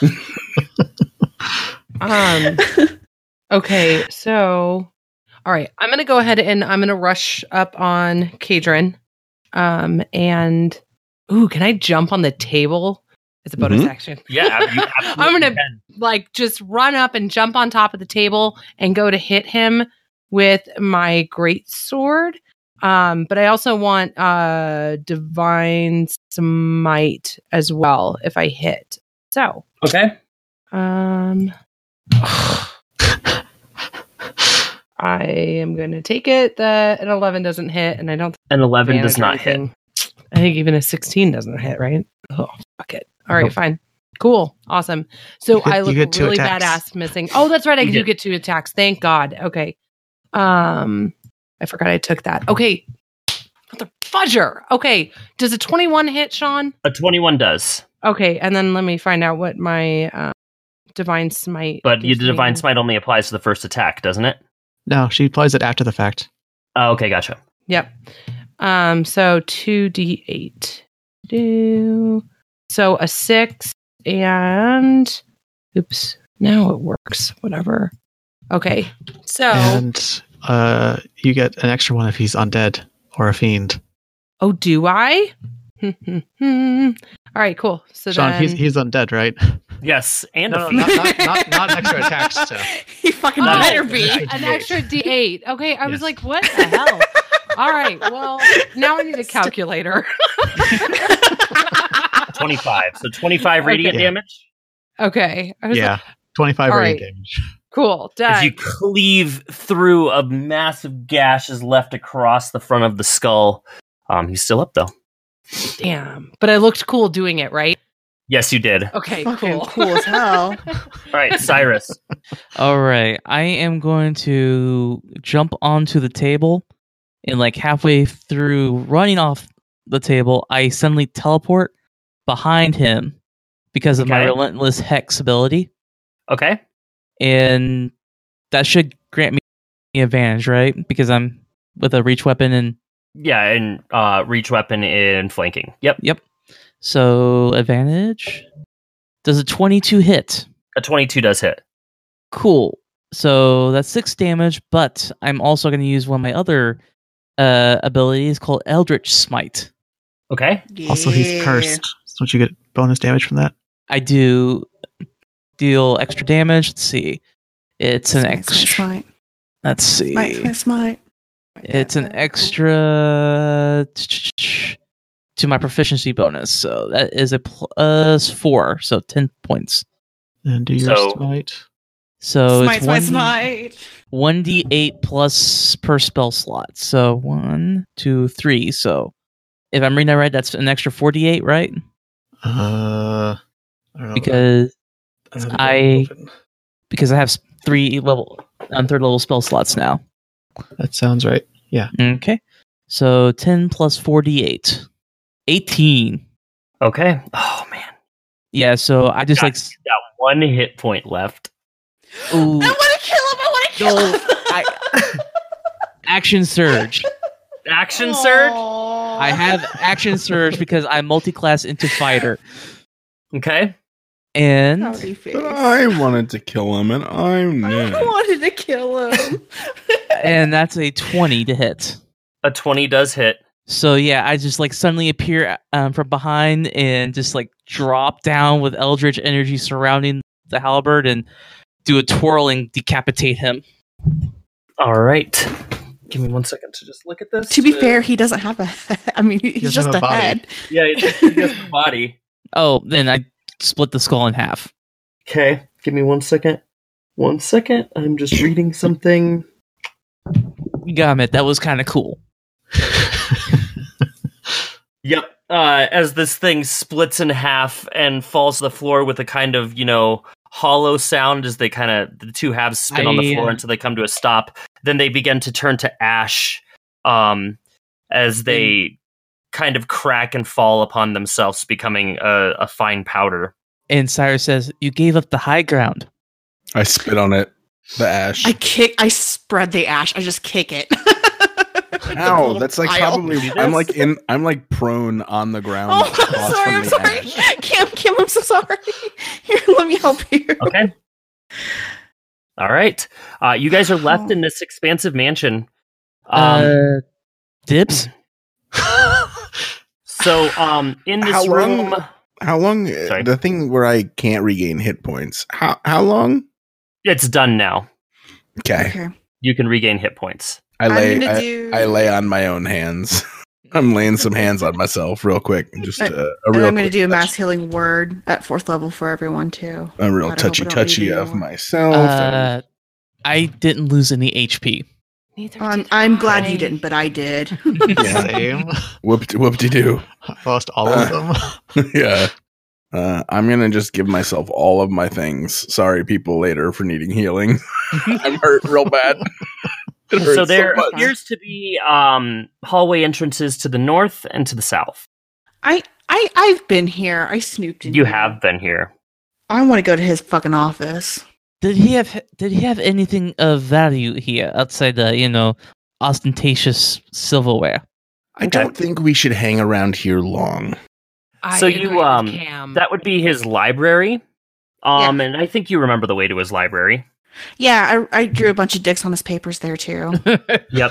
Um. Okay. So, all right. I'm gonna go ahead and I'm gonna rush up on Kadrin. Um. And ooh, can I jump on the table? It's a bonus Mhm. action. Yeah, you absolutely I'm gonna can. like just run up and jump on top of the table and go to hit him with my great sword. Um, but I also want uh divine smite as well if I hit. So, Okay. um I am gonna take it that an eleven doesn't hit, and I don't think An eleven advantage does or not hit. anything. I think even a sixteen doesn't hit, right? Oh, fuck it. All right, Nope. fine. Cool. Awesome. So You get- I you look get two really attacks. badass missing. Oh, that's right. I You do get- get two attacks. Thank God. Okay. Um, I forgot I took that. Okay. What the fudger? Okay. Does a twenty-one hit, Sean? A twenty-one does. Okay. And then let me find out what my uh, divine smite. But you, gives the divine me. smite only applies to the first attack, doesn't it? No, she applies it after the fact. Oh, okay, gotcha. Yep. Um, so two D eight. Do so a six and oops. Now it works. Whatever. Okay. So And uh, you get an extra one if he's undead or a fiend. oh, do I? All right, cool. So Sean, then he's he's undead, right? Yes, and No, a no, feat. not, not, not, not extra attacks. So. He fucking Oh, better be. an extra D eight. Okay, I was Yes. like, what the hell? All right. Well, now I need a calculator. twenty-five. So twenty-five Okay. radiant Yeah. damage Okay. I was Yeah, like, twenty-five All radiant right. damage. cool. as Done. you cleave through a massive gash is left across the front of the skull. Um, he's still up though. Damn. But I looked cool doing it, right? Yes, you did. Okay, Fucking cool. cool as hell. All right, Cyrus. All right, I am going to jump onto the table, and like halfway through running off the table, I suddenly teleport behind him because of my Okay. relentless hex ability, Okay. and that should grant me advantage, right? Because I'm with a reach weapon, and Yeah, and uh, reach weapon in flanking. Yep. yep. So advantage. Does a twenty-two hit? A twenty-two does hit. Cool. So that's six damage, but I'm also going to use one of my other uh, abilities called Eldritch Smite. Okay. Also, he's Yeah. cursed. Don't you get bonus damage from that? I do deal extra damage. Let's see. It's an Smite, smite, extra. smite. Let's see. Smite, smite, smite. It's an extra to my proficiency bonus. So that is a plus four. So ten points. And do your So- smite. So smite, it's smite, one smite. one d eight plus per spell slot. So one, two, three. So if I'm reading that right, that's an extra four d eight, right? Uh, I don't know. Because I, don't have the I- book open. because I have s- three level on third level spell slots now. That sounds right. Yeah. Okay. So ten plus four d eight. eighteen. Okay. Oh man, Yeah, so I just Got like s- got one hit point left. ooh, I want to kill him. I want to kill No, him. I- action surge. Action surge. Aw. I have action surge because I'm multi-class into fighter. Okay. And Howdy face. But I wanted to kill him, and I'm I dead. wanted to kill him. and that's a twenty to hit. A twenty does hit. So yeah, I just like suddenly appear um, from behind and just like drop down with eldritch energy surrounding the halberd and do a twirl and decapitate him. All right. Give me one second to just look at this. To be Uh, fair, he doesn't have a head. I mean, he's doesn't just have a a body. head. Yeah, he has a body. Oh, then I split the skull in half. Okay. Give me one second. One second. I'm just reading something. Gamet, that was kind of cool. Yep. Uh, as this thing splits in half and falls to the floor with a kind of, you know, hollow sound as they kind of, the two halves spin on the I, floor uh, until they come to a stop. Then they begin to turn to ash um, as they kind of crack and fall upon themselves, becoming a, a fine powder. And Cyrus says, "You gave up the high ground." I spit on it. The ash. I kick. I spread the ash. I just kick it. Ow, Little that's like pile. probably. Do I'm this? like in. I'm like prone on the ground. Oh, across sorry. from I'm the sorry. ash. Kim, Kim, I'm so sorry. Here, let me help you. Okay. All right. Uh, you guys are left in this expansive mansion. Um, uh, dibs? so, um, in this How long- room, How long? Sorry. The thing where I can't regain hit points. How how long? it's done now. Okay, Okay. You can regain hit points. I I'm lay. gonna I, do- I lay on my own hands. I'm laying some hands on myself real quick. Just uh, a And real. I'm going to quick do a touch- mass healing word at fourth level for everyone too. A real I hope touchy I don't touchy need of anymore. myself. Uh, I didn't lose any H P. Neither I'm, did I'm glad I. you didn't, but I did. Yeah. Same. Whoop whoop de doo. Lost all of them. Yeah. Uh, I'm gonna just give myself all of my things. Sorry, people later for needing healing. I'm hurt real bad. It hurts So there much. appears to be um, hallway entrances to the north and to the south. I, I, I've been here. I snooped in You here. have been here. I want to go to his fucking office. Did he have Did he have anything of value here outside the you know ostentatious silverware? I don't think we should hang around here long. I So agree you, with um, Cam. That would be his library. Um, and I think you remember the way to his library. Yeah, I, I drew a bunch of dicks on his papers there too. Yep.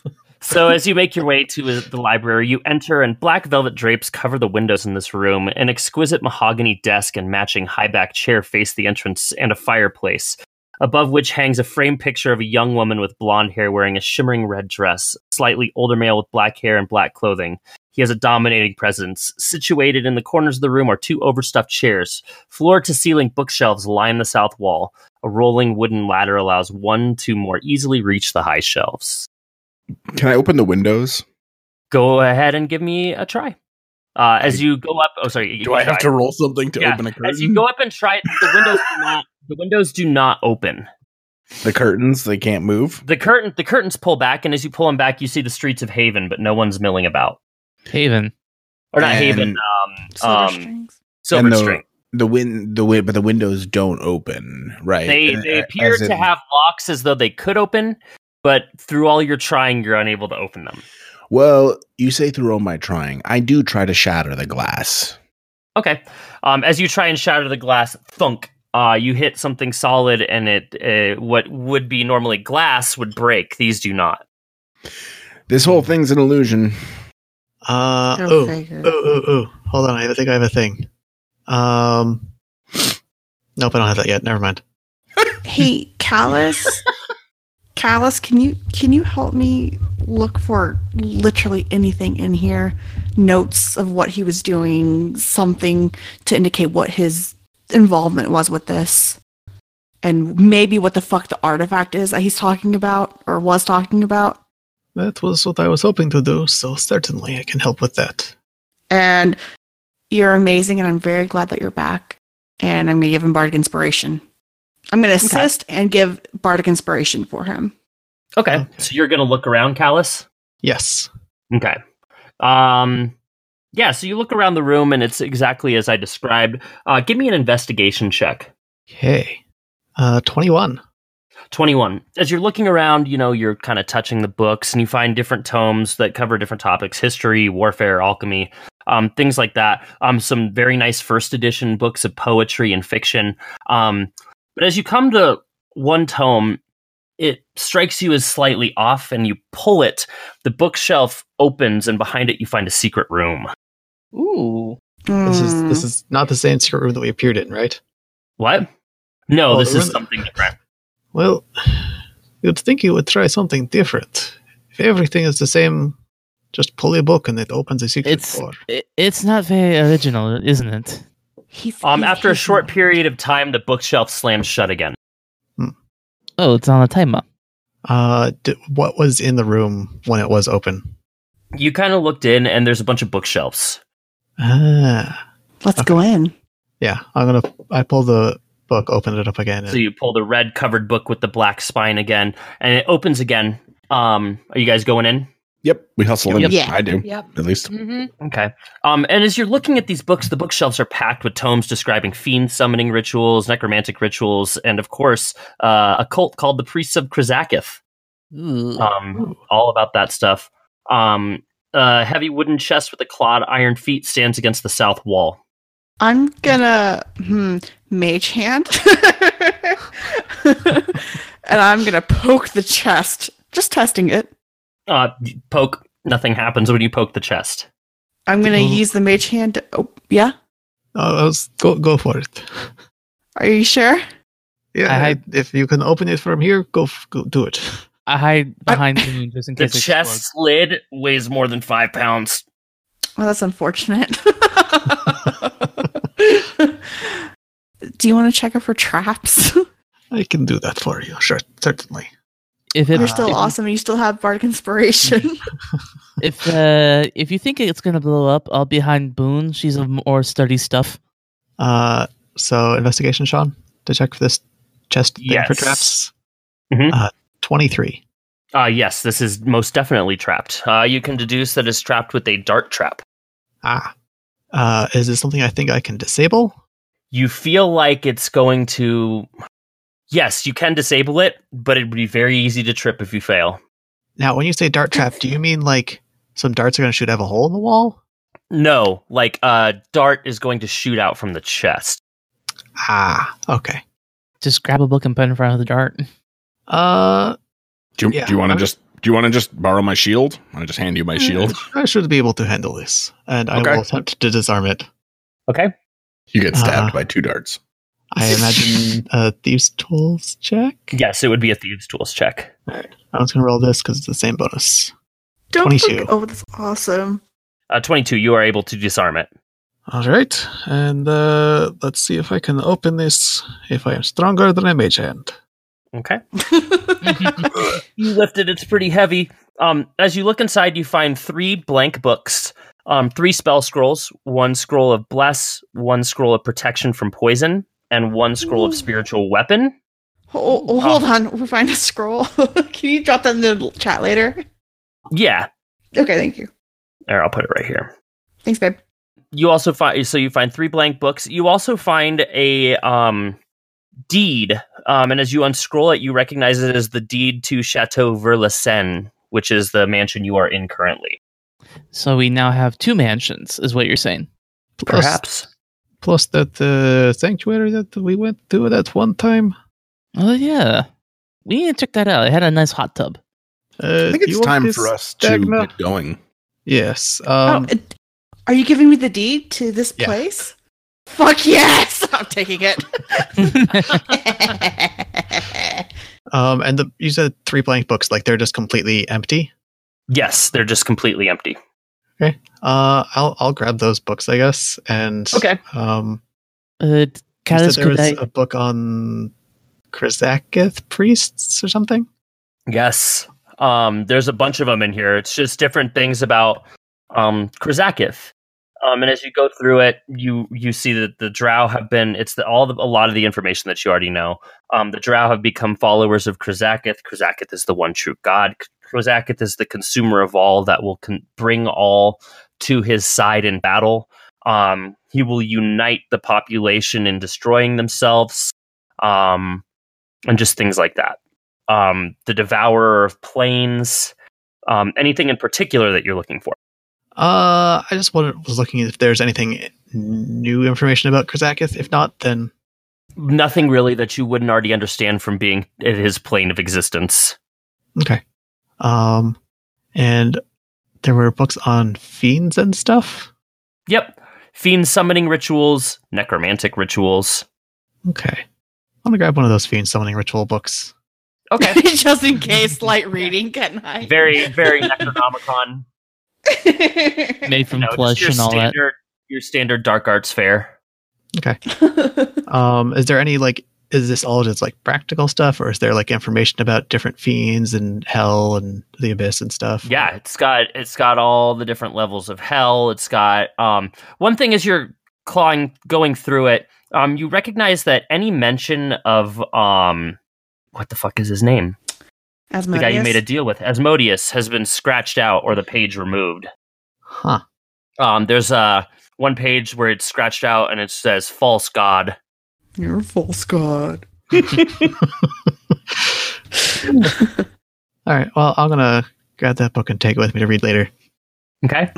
So as you make your way to his- the library, you enter, and black velvet drapes cover the windows in this room. An exquisite mahogany desk and matching high-back chair face the entrance, and a fireplace, above which hangs a framed picture of a young woman with blonde hair wearing a shimmering red dress, slightly older male with black hair and black clothing. He has a dominating presence. Situated in the corners of the room are two overstuffed chairs. Floor-to-ceiling bookshelves line the south wall. A rolling wooden ladder allows one to more easily reach the high shelves. Can I open the windows? Go ahead and give me a try. Uh, as you go up, oh sorry, you Do can I have try. to roll something to Yeah, open a curtain? As you go up and try it, the windows do not. The windows do not open. The curtains, they can't move. The curtain, the curtains pull back, and as you pull them back, you see the streets of Haven, but no one's milling about. Haven. Or not And- Haven. Um, Silver um, strings. Silver And the- String. The win, the win, but the windows don't open, right? They Uh, they appear as to in- have locks as though they could open, but through all your trying, you're unable to open them. Well, you say through all my trying. I do try to shatter the glass. Okay. Um, as you try and shatter the glass, thunk. Uh, you hit something solid, and it uh, what would be normally glass would break. These do not. This whole thing's an illusion. Uh, Go oh, figure. oh, oh, oh. Hold on. I think I have a thing. Um, nope, I don't have that yet. Never mind. Hey, Callus. Callus, can you can you help me look for literally anything in here? Notes of what he was doing, something to indicate what his involvement was with this. and maybe what the fuck the artifact is that he's talking about or was talking about. That was what I was hoping to do, so certainly I can help with that. And you're amazing, and I'm very glad that you're back. And I'm going to give him Bardic Inspiration. I'm going to assist okay. and give Bardic Inspiration for him. Okay, okay. So you're going to look around, Callus? Yes. Okay. Um, yeah, so you look around the room, and it's exactly as I described. Uh, give me an investigation check. Okay. Uh, twenty-one. twenty-one. As you're looking around, you know, you're kind of touching the books, and you find different tomes that cover different topics: history, warfare, alchemy, um, things like that. Um, some very nice first edition books of poetry and fiction. Um, but as you come to one tome, it strikes you as slightly off, and you pull it. The bookshelf opens, and behind it, you find a secret room. Ooh. This is this is not the same secret room that we appeared in, right? What? No, Oh, this is really? something different. Well, you'd think you would try something different. If everything is the same, just pull a book and it opens a secret It's door. it, it's not very original, isn't it? He's, Um, he's- after a he's- short period of time, the bookshelf slams shut again. Oh, it's on a timer. Uh, d- what was in the room when it was open? You kind of looked in, and there's a bunch of bookshelves. Ah, Let's Okay. go in. yeah. I'm gonna. I pull the book, open it up again. So you pull the red covered book with the black spine again, and it opens again. Um, are you guys going in? Yep, we hustle in. Yeah. I do, Yep. at least. Mm-hmm. Okay. Um, and as you're looking at these books, the bookshelves are packed with tomes describing fiend summoning rituals, necromantic rituals, and of course, uh, a cult called the Priests of Krizakith. Ooh. Um, all about that stuff. Um, a heavy wooden chest with a clawed iron feet stands against the south wall. I'm gonna hmm, mage hand, and I'm gonna poke the chest, just testing it. Uh, you poke. Nothing happens when you poke the chest. I'm gonna Oh. use the mage hand. To, oh, yeah. Oh, I was, go go for it. Are you sure? Yeah, I had- if you can open it from here, go, f- go do it. I hide behind Moon just in The case it chest lid weighs more than five pounds. Well, that's unfortunate. Do you want to check it for traps? I can do that for you. Sure, certainly. If it, You're still if, awesome. You still have Bardic Inspiration. If uh, if you think it's gonna blow up, I'll be behind Boone. She's of more sturdy stuff. Uh, so investigation, Sean, to check for this chest thing for Yes. traps. Mhm. Uh, twenty-three. Uh, yes, this is most definitely trapped. Uh, you can deduce that it's trapped with a dart trap. Ah. Uh, is this something I think I can disable? You feel like it's going to... Yes, you can disable it, but it would be very easy to trip if you fail. Now, when you say dart trap, do you mean like some darts are going to shoot out of a hole in the wall? No, like a uh, dart is going to shoot out from the chest. Ah, okay. Just grab a book and put it in front of the dart. Uh, Do you, Yeah, do you want to I'm- just do you want to just borrow my shield? I just hand you my shield. I should be able to handle this, and I Okay. will attempt to disarm it. Okay. You get stabbed Uh, by two darts. I imagine a thieves' tools check. Yes, it would be a thieves' tools check. I was going to roll this because it's the same bonus. Don't twenty-two. forget- Oh, that's awesome. Uh, twenty-two, you are able to disarm it. All right, and uh, let's see if I can open this. If I am stronger than a mage hand. Okay. You lift it, it's pretty heavy. Um, as you look inside, you find three blank books, um, three spell scrolls, one scroll of bless, one scroll of protection from poison, and one scroll of Ooh. spiritual weapon. Oh, oh, hold on. We'll find a scroll. Can you drop that in the chat later? Yeah. Okay, thank you. There, I'll put it right here. Thanks, babe. You also find so you find three blank books. You also find a um, deed, um, and as you unscroll it, you recognize it as the deed to Chateau Verlassen, which is the mansion you are in currently. So we now have two mansions, is what you're saying. Plus, Perhaps. plus that uh, sanctuary that we went to that one time. Oh yeah, we need to check that out. It had a nice hot tub. Uh, I think you it's want time this for us to Dagna? get going. Yes. Um, oh, it, are you giving me the deed to this Yeah. place? Fuck yes! I'm taking it. um, and the, you said three blank books, like they're just completely empty. Yes, they're just completely empty. Uh, I'll I'll grab those books, I guess. And Okay. Um, uh, you said Callus, there was could I? a book on Krizakith priests or something? Yes. Um, there's a bunch of them in here. It's just different things about um, Krizakith. Um, and as you go through it, you you see that the Drow have been. It's the, all the, a lot of the information that you already know. Um, the Drow have become followers of Krizakith. Krizakith is the one true God. Krizakith is the consumer of all that will con- bring all to his side in battle. Um, he will unite the population in destroying themselves, um, and just things like that. Um, the Devourer of Plains. Um, anything in particular that you're looking for? Uh, I just wanted, was looking if there's anything new information about Krizakith. If not, then Nothing really that you wouldn't already understand from being in his plane of existence. okay. Um, and there were books on fiends and stuff. Yep. Fiend summoning rituals, necromantic rituals. Okay, I'm gonna grab one of those fiend summoning ritual books. Okay. Just in case, light reading, can I? Very, very Necronomicon. Made from You know, just flesh your and all that. standard, your standard dark arts fare. Okay. Um, is there any like, is this all just like practical stuff, or is there like information about different fiends and hell and the abyss and stuff? Yeah, it's got it's got all the different levels of hell. It's got um one thing as you're clawing going through it, um you recognize that any mention of um what the fuck is his name? Asmodeus. The guy you made a deal with, Asmodeus, has been scratched out or the page removed. Huh. Um there's uh one page where it's scratched out and it says false god. You're a false god. All right. Well, I'm gonna grab that book and take it with me to read later. Okay.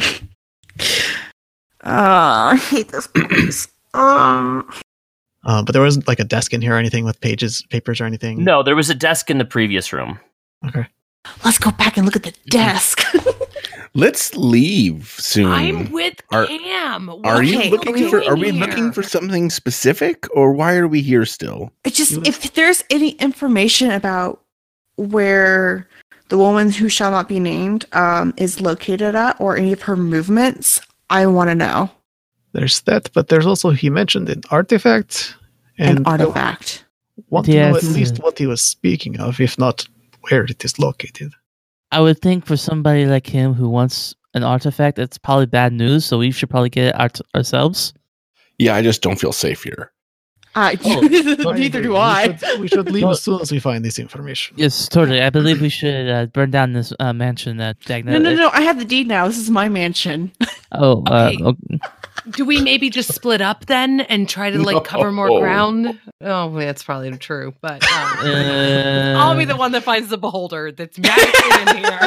Uh, I hate this place. Um, Uh, but there wasn't like a desk in here or anything with pages, papers, or anything. No, there was a desk in the previous room. Okay. let's go back and look at the desk. Let's leave soon. I'm with Are- Cam. What Are you Okay, looking okay. for? Are we doing looking here? for something specific, or why are we here still? It's just if there's any information about where the woman who shall not be named um, is located at, or any of her movements, I want to know. There's that, but there's also, he mentioned an artifact. And An artifact. I want to know at Yes. least what he was speaking of, if not where it is located. I would think for somebody like him who wants an artifact, it's probably bad news, so we should probably get it out ourselves. Yeah, I just don't feel safe here. Uh, Oh, neither do I. We should, we should leave No. as soon as we find this information. Yes, totally. I believe we should uh, burn down this uh, mansion that Dagna. No, no, no. I have the deed now. This is my mansion. Oh, uh, Okay. oh, Do we maybe just split up then and try to like cover more No. ground? Oh, that's probably true. But um, uh, I'll be the one that finds the beholder that's magically in here.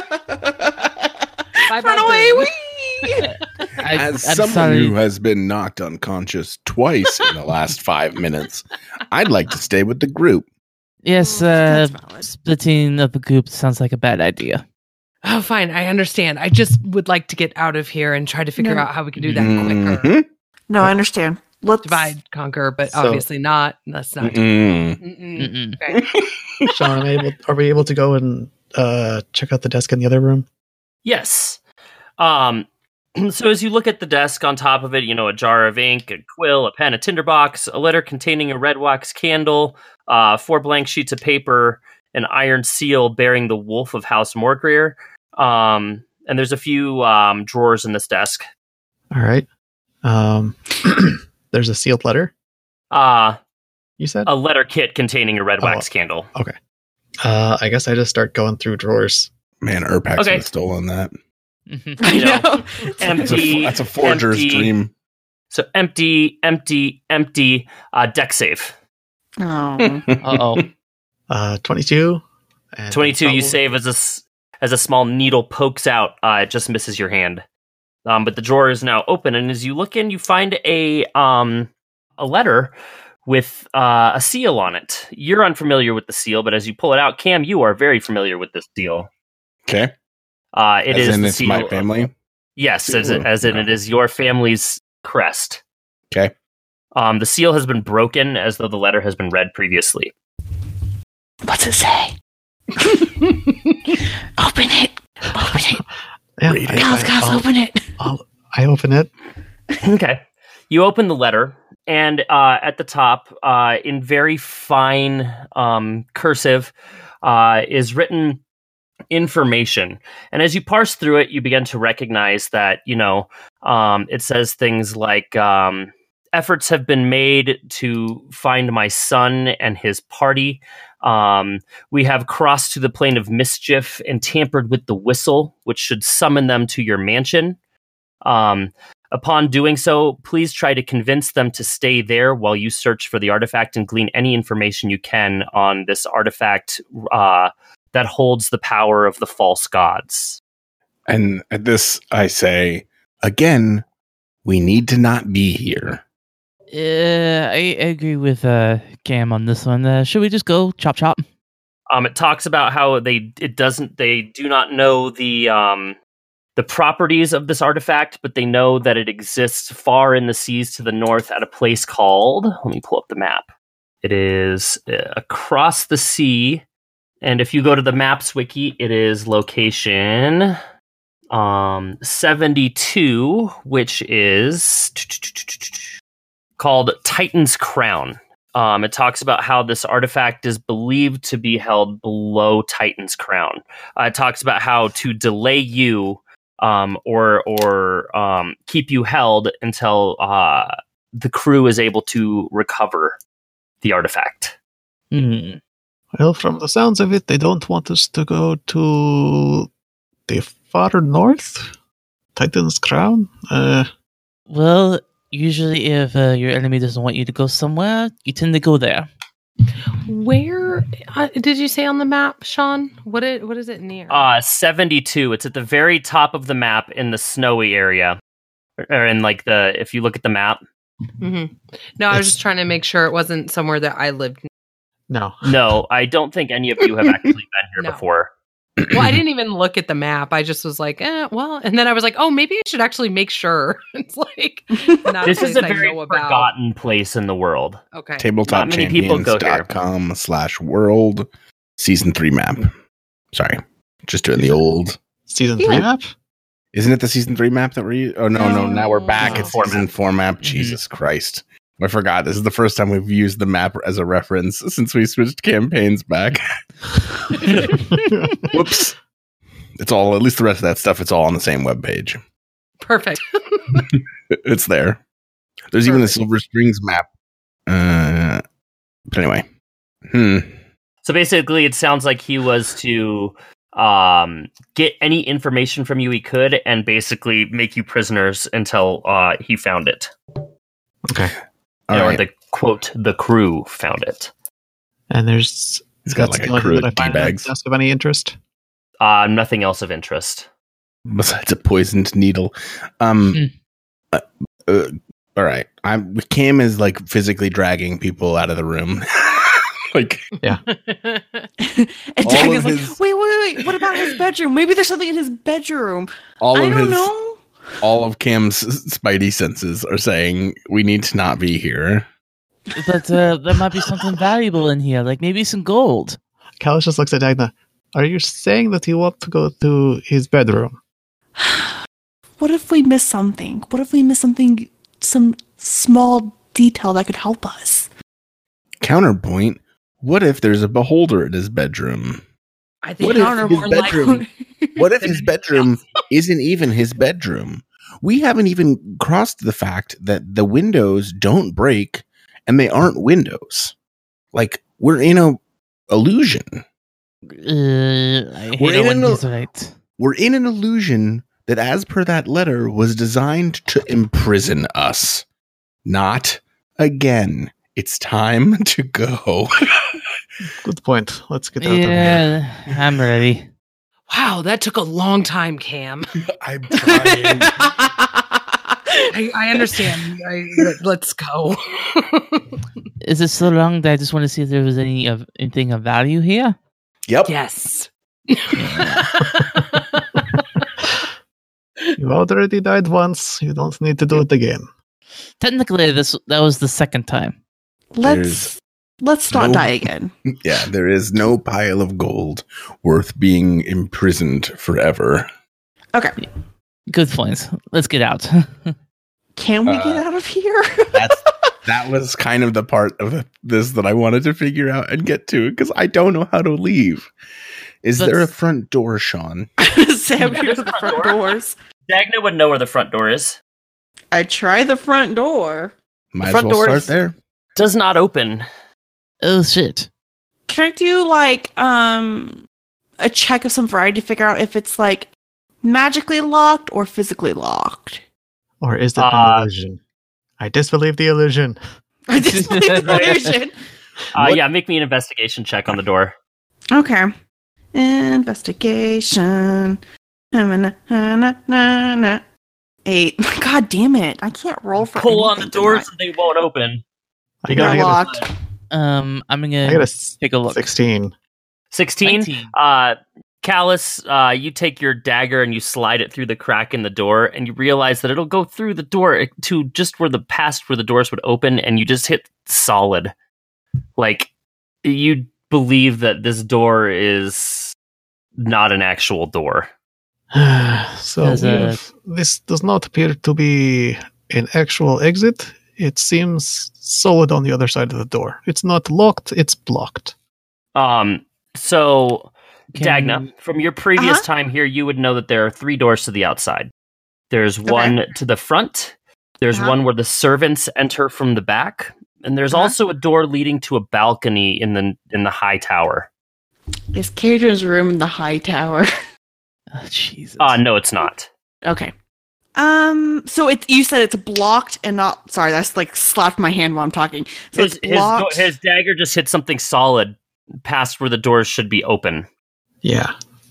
Bye, Run bye, away! boom. Wee! I, As I'm someone sorry. who has been knocked unconscious twice in the last five minutes, I'd like to stay with the group. Yes, uh, That's valid. splitting of the group sounds like a bad idea. Oh, fine. I understand. I just would like to get out of here and try to figure No. out how we can do that quicker. Mhm. No, I understand. Let's Divide, conquer, but So- obviously not. Let's not. Mm-mm. Mm-mm. Mm-mm. Okay. Sean, am I able, are we able to go and uh, check out the desk in the other room? Yes. Um, so as you look at the desk, on top of it, you know, a jar of ink, a quill, a pen, a tinderbox, a letter containing a red wax candle, uh, four blank sheets of paper, an iron seal bearing the wolf of House Morgreer. Um, and there's a few um, drawers in this desk. All right. Um, there's a sealed letter, Uh, you said? a letter kit containing a red Oh. wax candle. Uh, I guess I just start going through drawers. Man, Urpax Okay. would have stolen that. Mhm. I You know, know. That's a, Empty. that's a forger's empty. dream. So empty, empty, empty. Uh, deck save. Oh. Uh-oh. Uh, twenty-two. And twenty-two. You probably- save as a s- as a small needle pokes out. Uh, it just misses your hand. Um, but the drawer is now open, and as you look in, you find a um a letter with uh, a seal on it. You're unfamiliar with the seal, but as you pull it out, Cam, you are very familiar with this seal. Okay. Uh, it As is in the it's seal my of- family. yes, as, it, Seal. as in it is your family's crest. Okay. Um, the seal has been broken, as though the letter has been read previously. What's it say? Open it. Open it. Yeah, Read I, it. Guys, I, guys, I'll- open it. I'll- I open it. Okay. You open the letter, and uh, at the top, uh, in very fine um, cursive, uh, is written information. And as you parse through it, you begin to recognize that, you know, um, it says things like, um, efforts have been made to find my son and his party. Um, we have crossed to the plane of mischief and tampered with the whistle, which should summon them to your mansion. Um, upon doing so, please try to convince them to stay there while you search for the artifact and glean any information you can on this artifact, uh, that holds the power of the false gods. And at this, I say, again, we need to not be here. Uh, I agree with uh, Cam on this one. Uh, should we just go chop chop? Um, it talks about how they it doesn't they do not know the um the properties of this artifact, but they know that it exists far in the seas to the north at a place called. Let me pull up the map. It is uh, across the sea. And if you go to the Maps wiki, it is location um, seventy-two, which is called Titan's Crown. Um, it talks about how this artifact is believed to be held below Titan's Crown. Uh, it talks about how to delay you um, or or um, keep you held until uh, the crew is able to recover the artifact. Hmm. Well, from the sounds of it, they don't want us to go to the far north? Titan's Crown? Uh, Well, usually if uh, your enemy doesn't want you to go somewhere, you tend to go there. Where uh, did you say on the map, Sean? What it, what is it near? Uh, seventy-two. It's at the very top of the map in the snowy area. Or in like the, if you look at the map. Mm-hmm. No, I was It's- just trying to make sure it wasn't somewhere that I lived. no. No, I don't think any of you have actually been here No. before. Well, I didn't even look at the map. I just was like, eh, well, and then I was like, oh, maybe I should actually make sure. It's like not This a is place a I very know about. forgotten place in the world. Okay. tabletop Not many people champions go here. dot com slash world season three map. Sorry. Just doing the old. Season Yeah. three map? Isn't it the season three map that we're Oh, no, no. Now we're back No. at season four map. Jesus Christ. I forgot. This is the first time we've used the map as a reference since we switched campaigns back. Whoops. It's all, at least the rest of that stuff, it's all on the same webpage. Perfect. It's there. There's even the Perfect. Silver Springs map. Uh, but anyway. Hmm. So basically, it sounds like he was to um, get any information from you he could and basically make you prisoners until uh, he found it. Okay. All or right. the quote, the crew found it. And there's... He's got that's like the a only crew thing of that I find in D-bags. that desk of any interest? Uh, nothing else of interest. Besides a poisoned needle. Um. Hmm. uh, uh, all right. I'm. Cam is like physically dragging people out of the room. Like And All Jack of is like, his- wait, wait, wait. What about his bedroom? Maybe there's something in his bedroom. all I of don't his, know. all of Cam's spidey senses are saying we need to not be here. But uh, there might be something valuable in here, like maybe some gold. Callus just looks at Dagna. Are you saying that you want to go to his bedroom? What if we miss something? What if we miss something, some small detail that could help us? Counterpoint. What if there's a beholder in his bedroom? I think What if Counter his more bedroom- likely- What if his bedroom isn't even his bedroom? We haven't even crossed the fact that the windows don't break and they aren't windows. Like we're in a illusion. Uh, I hate We're it in when a- he's right. We're in an illusion that, as per that letter, was designed to imprison us. Not again. It's time to go. Good point. Let's get out of here. Yeah, I'm ready. wow, that took a long time, Cam. I'm trying. I, I understand. I, let- let's go. Is it so long that I just want to see if there was any of anything of value here? Yep. yes. You already died once. You don't need to do it again. Technically, this that was the second time. Let's let's not no- die again. Yeah, there is no pile of gold worth being imprisoned forever. Okay. Good points. Let's get out. Can we Uh, get out of here? That's That was kind of the part of this that I wanted to figure out and get to because I don't know how to leave. Is That's- there a front door, Sean? Sam, here's the front doors. Dagna would know where the front door is. I try the front door. Might front as well door start is- there. Does not open. Oh shit! Can I do like um a check of some variety to figure out if it's like magically locked or physically locked? Or is it Uh, an illusion? I disbelieve the illusion. I just believe the illusion. Uh, What- yeah, make me an investigation check on the door. Okay. Investigation. Na-na-na-na-na. Eight. God damn it. I can't roll for Pull on the anything doors tonight. and they won't open. I got, I They're got, locked. Um, I'm a, gonna I got a s- take a look. sixteen. sixteen. nineteen. Uh, Callus, uh, you take your dagger and you slide it through the crack in the door, and you realize that it'll go through the door to just where the past where the doors would open, and you just hit solid. Like you believe that this door is not an actual door. so As we a- have- this does not appear to be an actual exit. It seems solid on the other side of the door. It's not locked, it's blocked. Um, so Can- Dagna, from your previous Uh-huh. time here, you would know that there are three doors to the outside. There's one to the front. There's Uh-huh. one where the servants enter from the back, and there's Uh-huh. also a door leading to a balcony in the in the high tower. Is Cadron's room in the high tower? Oh, Jesus. Uh no, it's not. Okay. Um. So it you said it's blocked and not. Sorry, that's like slapped my hand while I'm talking. So His, it's his, do- blocked. his dagger just hit something solid past where the doors should be open. Yeah.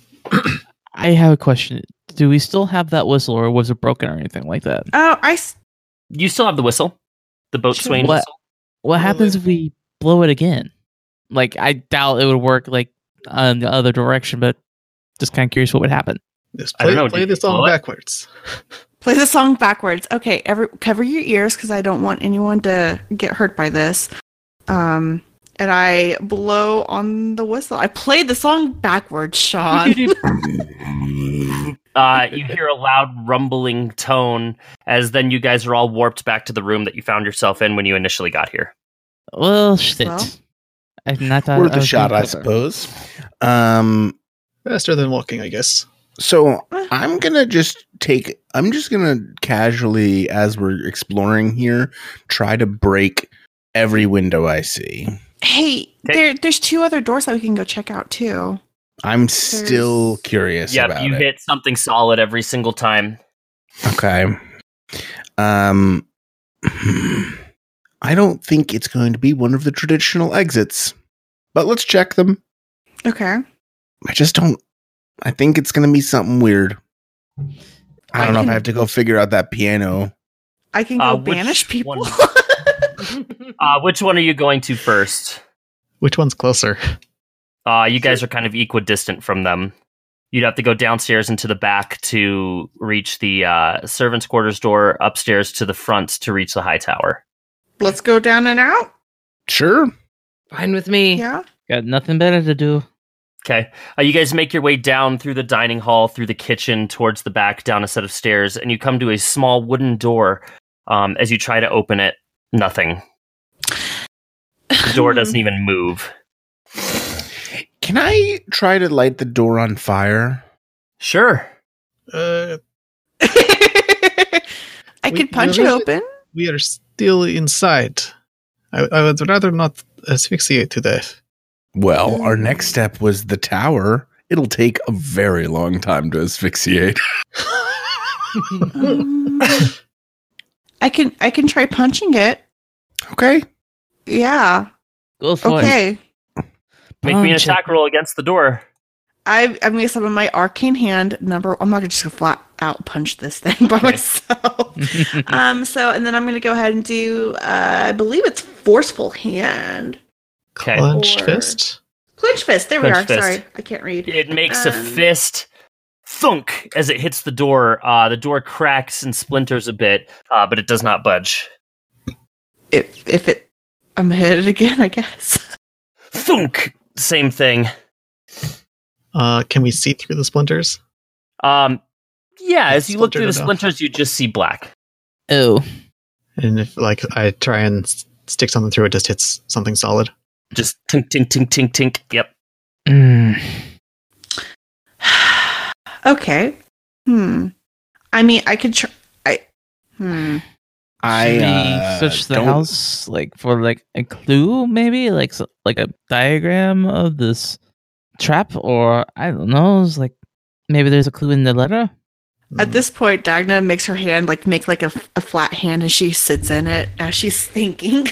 I have a question. Do we still have that whistle, or was it broken, or anything like that? Oh, I. s- You still have the whistle, the boat Sure. swaying What? whistle. What happens if we blow it again? Like, I doubt it would work like on the other direction, but just kind of curious what would happen. Just I don't play, know, play did the you song blow it? backwards. Play the song backwards. Okay, every, cover your ears because I don't want anyone to get hurt by this. Um, and I blow on the whistle. I played the song backwards, Sean. Uh, you hear a loud rumbling tone as then you guys are all warped back to the room that you found yourself in when you initially got here. Well, shit. Well. I not thought Worth I a was shot, being I clever. suppose. Um, Faster than walking, I guess. so I'm gonna just take. I'm just gonna casually, as we're exploring here, try to break every window I see. Hey, Okay. there, there's two other doors that we can go check out too. I'm still curious Yep, about you it. hit something solid every single time. Okay. Um, I don't think it's going to be one of the traditional exits, but let's check them. Okay. I just don't. I think it's going to be something weird. I I don't know if can- I have to go figure out that piano. I can go Uh, which banish people. one? Uh, which one are you going to first? Which one's closer? Uh, you guys are kind of equidistant from them. You'd have to go downstairs into the back to reach the uh, servants' quarters door, upstairs to the front to reach the high tower. Let's go down and out. Sure. Fine with me. Yeah. Got nothing better to do. Okay. Uh, you guys make your way down through the dining hall, through the kitchen, towards the back, down a set of stairs, and you come to a small wooden door. Um, as you try to open it, nothing. The door doesn't even move. Can I try to light the door on fire? Sure. Uh, I We- could punch we it really- open. we are still inside. I, I would rather not asphyxiate to death. Well, our next step was the tower. It'll take a very long time to asphyxiate. Um, I can I can try punching it. Okay. Yeah. Go for it. Okay. Make me an Punch it. attack roll against the door. I I'm gonna summon my arcane hand number. I'm not gonna just go flat out punch this thing by Okay. myself. um. So and then I'm gonna go ahead and do. Uh, I believe it's forceful hand. Okay. Clenched Or- fist. Clinch fist. There we Clenched are. fist. Sorry, I can't read. It makes a Um, fist thunk as it hits the door. Uh, the door cracks and splinters a bit, uh, but it does not budge. If if it, I'm hit it again. I guess. Thunk. Same thing. Uh, can we see through the splinters? Um, yeah, as you look through the Splintered enough. splinters, you just see black. Oh, And if like I try and s- stick something through, it just hits something solid. Just tink, tink, tink, tink, tink. Yep. Mm. Okay. Hmm. I mean, I could try. I. Hmm. I Should we uh, search the don't- house like for like a clue, maybe like so, like a diagram of this trap, or I don't know. It's like maybe there's a clue in the letter. At this point, Dagna makes her hand like make like a, a flat hand as she sits in it as she's thinking.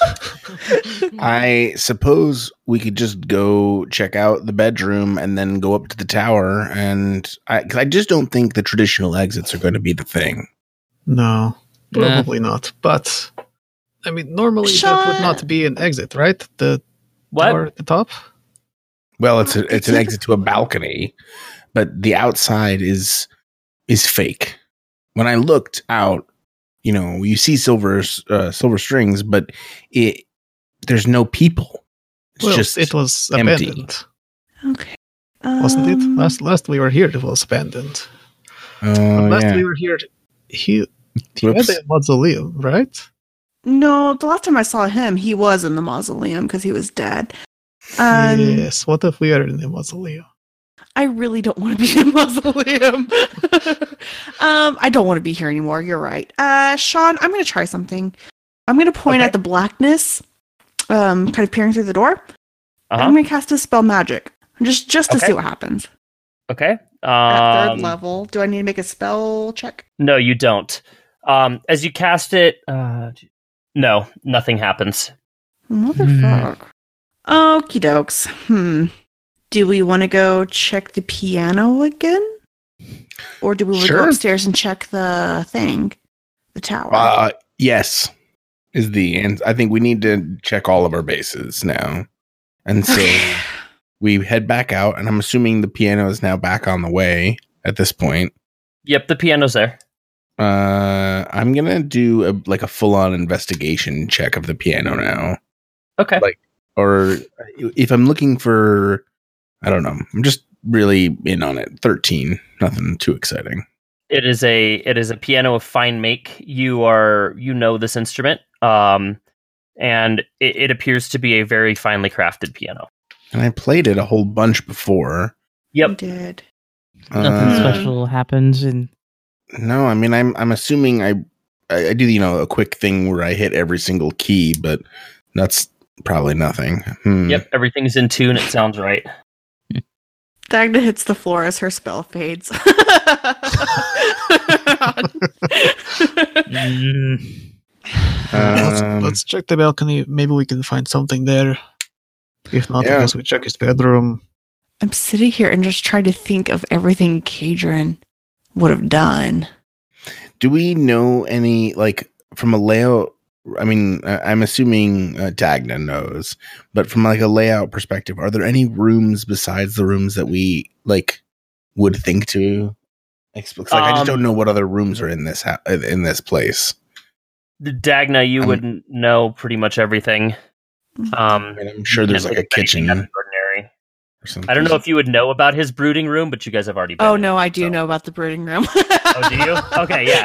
I suppose we could just go check out the bedroom and then go up to the tower. And I, cause I just don't think the traditional exits are going to be the thing. No, Nah. probably not. But I mean, normally that would not be an exit, right? The What? tower at the top. Well, it's a, it's an exit to a balcony, but the outside is is fake. When I looked out, you know, you see silver uh, silver strings, but it there's no people. It's Well, just it was empty. abandoned, Okay. wasn't it? Um, Last last we were here, it was abandoned. Oh, last yeah. we were here, he he Whoops. had a mausoleum, right? No, the last time I saw him, he was in the mausoleum because he was dead. Um, yes. What if we are in the mausoleum? I really don't want to be in a mausoleum. um, I don't want to be here anymore. You're right. Uh, Sean, I'm going to try something. I'm going to point Okay. at the blackness, um, kind of peering through the door. Uh-huh. I'm going to cast a spell magic, just just to Okay. see what happens. Okay. At third Um, level, do I need to make a spell check? no, you don't. Um, as you cast it, uh, no, nothing happens. Motherfuck. Okie dokes. Hmm. Do we want to go check the piano again? Or do we want to Sure. go upstairs and check the thing? The tower? Uh, yes, is the and I think we need to check all of our bases now, and so Okay. we head back out. And I'm assuming the piano is now back on the way at this point. Yep, the piano's there. Uh, I'm gonna do a, like a full on investigation check of the piano now, Okay. Like- or if I'm looking for, I don't know. I'm just really in on it. thirteen, nothing too exciting. It is a it is a piano of fine make. You are you know this instrument, um, and it, it appears to be a very finely crafted piano. And I played it a whole bunch before. You Yep. did. Nothing Uh, special happens, and No, I mean, I'm I'm assuming I, I I do you know a quick thing where I hit every single key, but that's probably nothing. Hmm. Yep, everything's in tune. It sounds right. Dagna hits the floor as her spell fades. mm, let's, Um, let's check the balcony. Maybe we can find something there. If not, Yeah. I guess we check his bedroom. I'm sitting here and just trying to think of everything Kadrin would have done. Do we know any like from a layout? I mean, I- I'm assuming uh, Dagna knows, but from like a layout perspective, are there any rooms besides the rooms that we like would think to? Like, like I just Um, don't know what other rooms are in this ha- in this place. The Dagna, you Um, would know pretty much everything. Um, I mean, I'm sure there's can't like a think of anything kitchen out of the ordinary. or something. I don't know if you would know about his brooding room, but you guys have already been. Oh in no, it, I do so. know about the brooding room. Oh, do you? Okay, yeah.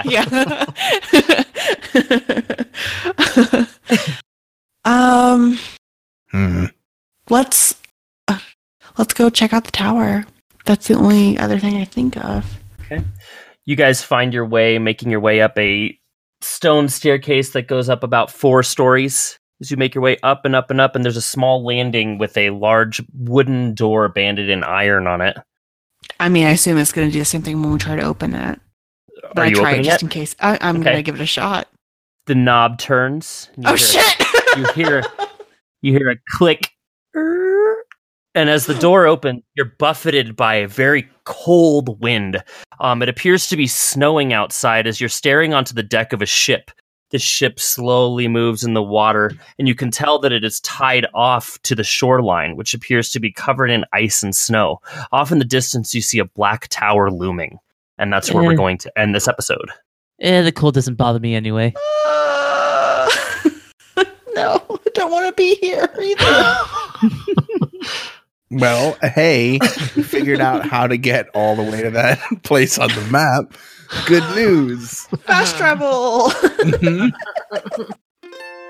Yeah. um, Mhm. let's uh, let's go check out the tower. That's the only other thing I think of. You guys find your way, making your way up a stone staircase that goes up about four stories. As you make your way up and up and up, and there's a small landing with a large wooden door banded in iron on it. I mean, I assume it's going to do the same thing when we try to open it. But Are I you try it opening just it? in case. I, I'm Okay. going to give it a shot. The knob turns. You Oh hear- shit! You hear you hear a click, and as the door opens, you're buffeted by a very cold wind. Um, it appears to be snowing outside as you're staring onto the deck of a ship. The ship slowly moves in the water, and you can tell that it is tied off to the shoreline, which appears to be covered in ice and snow. Off in the distance, you see a black tower looming, and that's where Eh. we're going to end this episode. eh, the cold doesn't bother me anyway. Uh, no, I don't want to be here either. Well, hey, we figured out how to get all the way to that place on the map. Good news. Fast travel.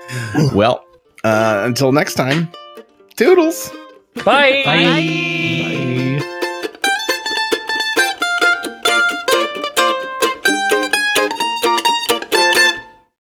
Well, uh, until next time, toodles. Bye. Bye.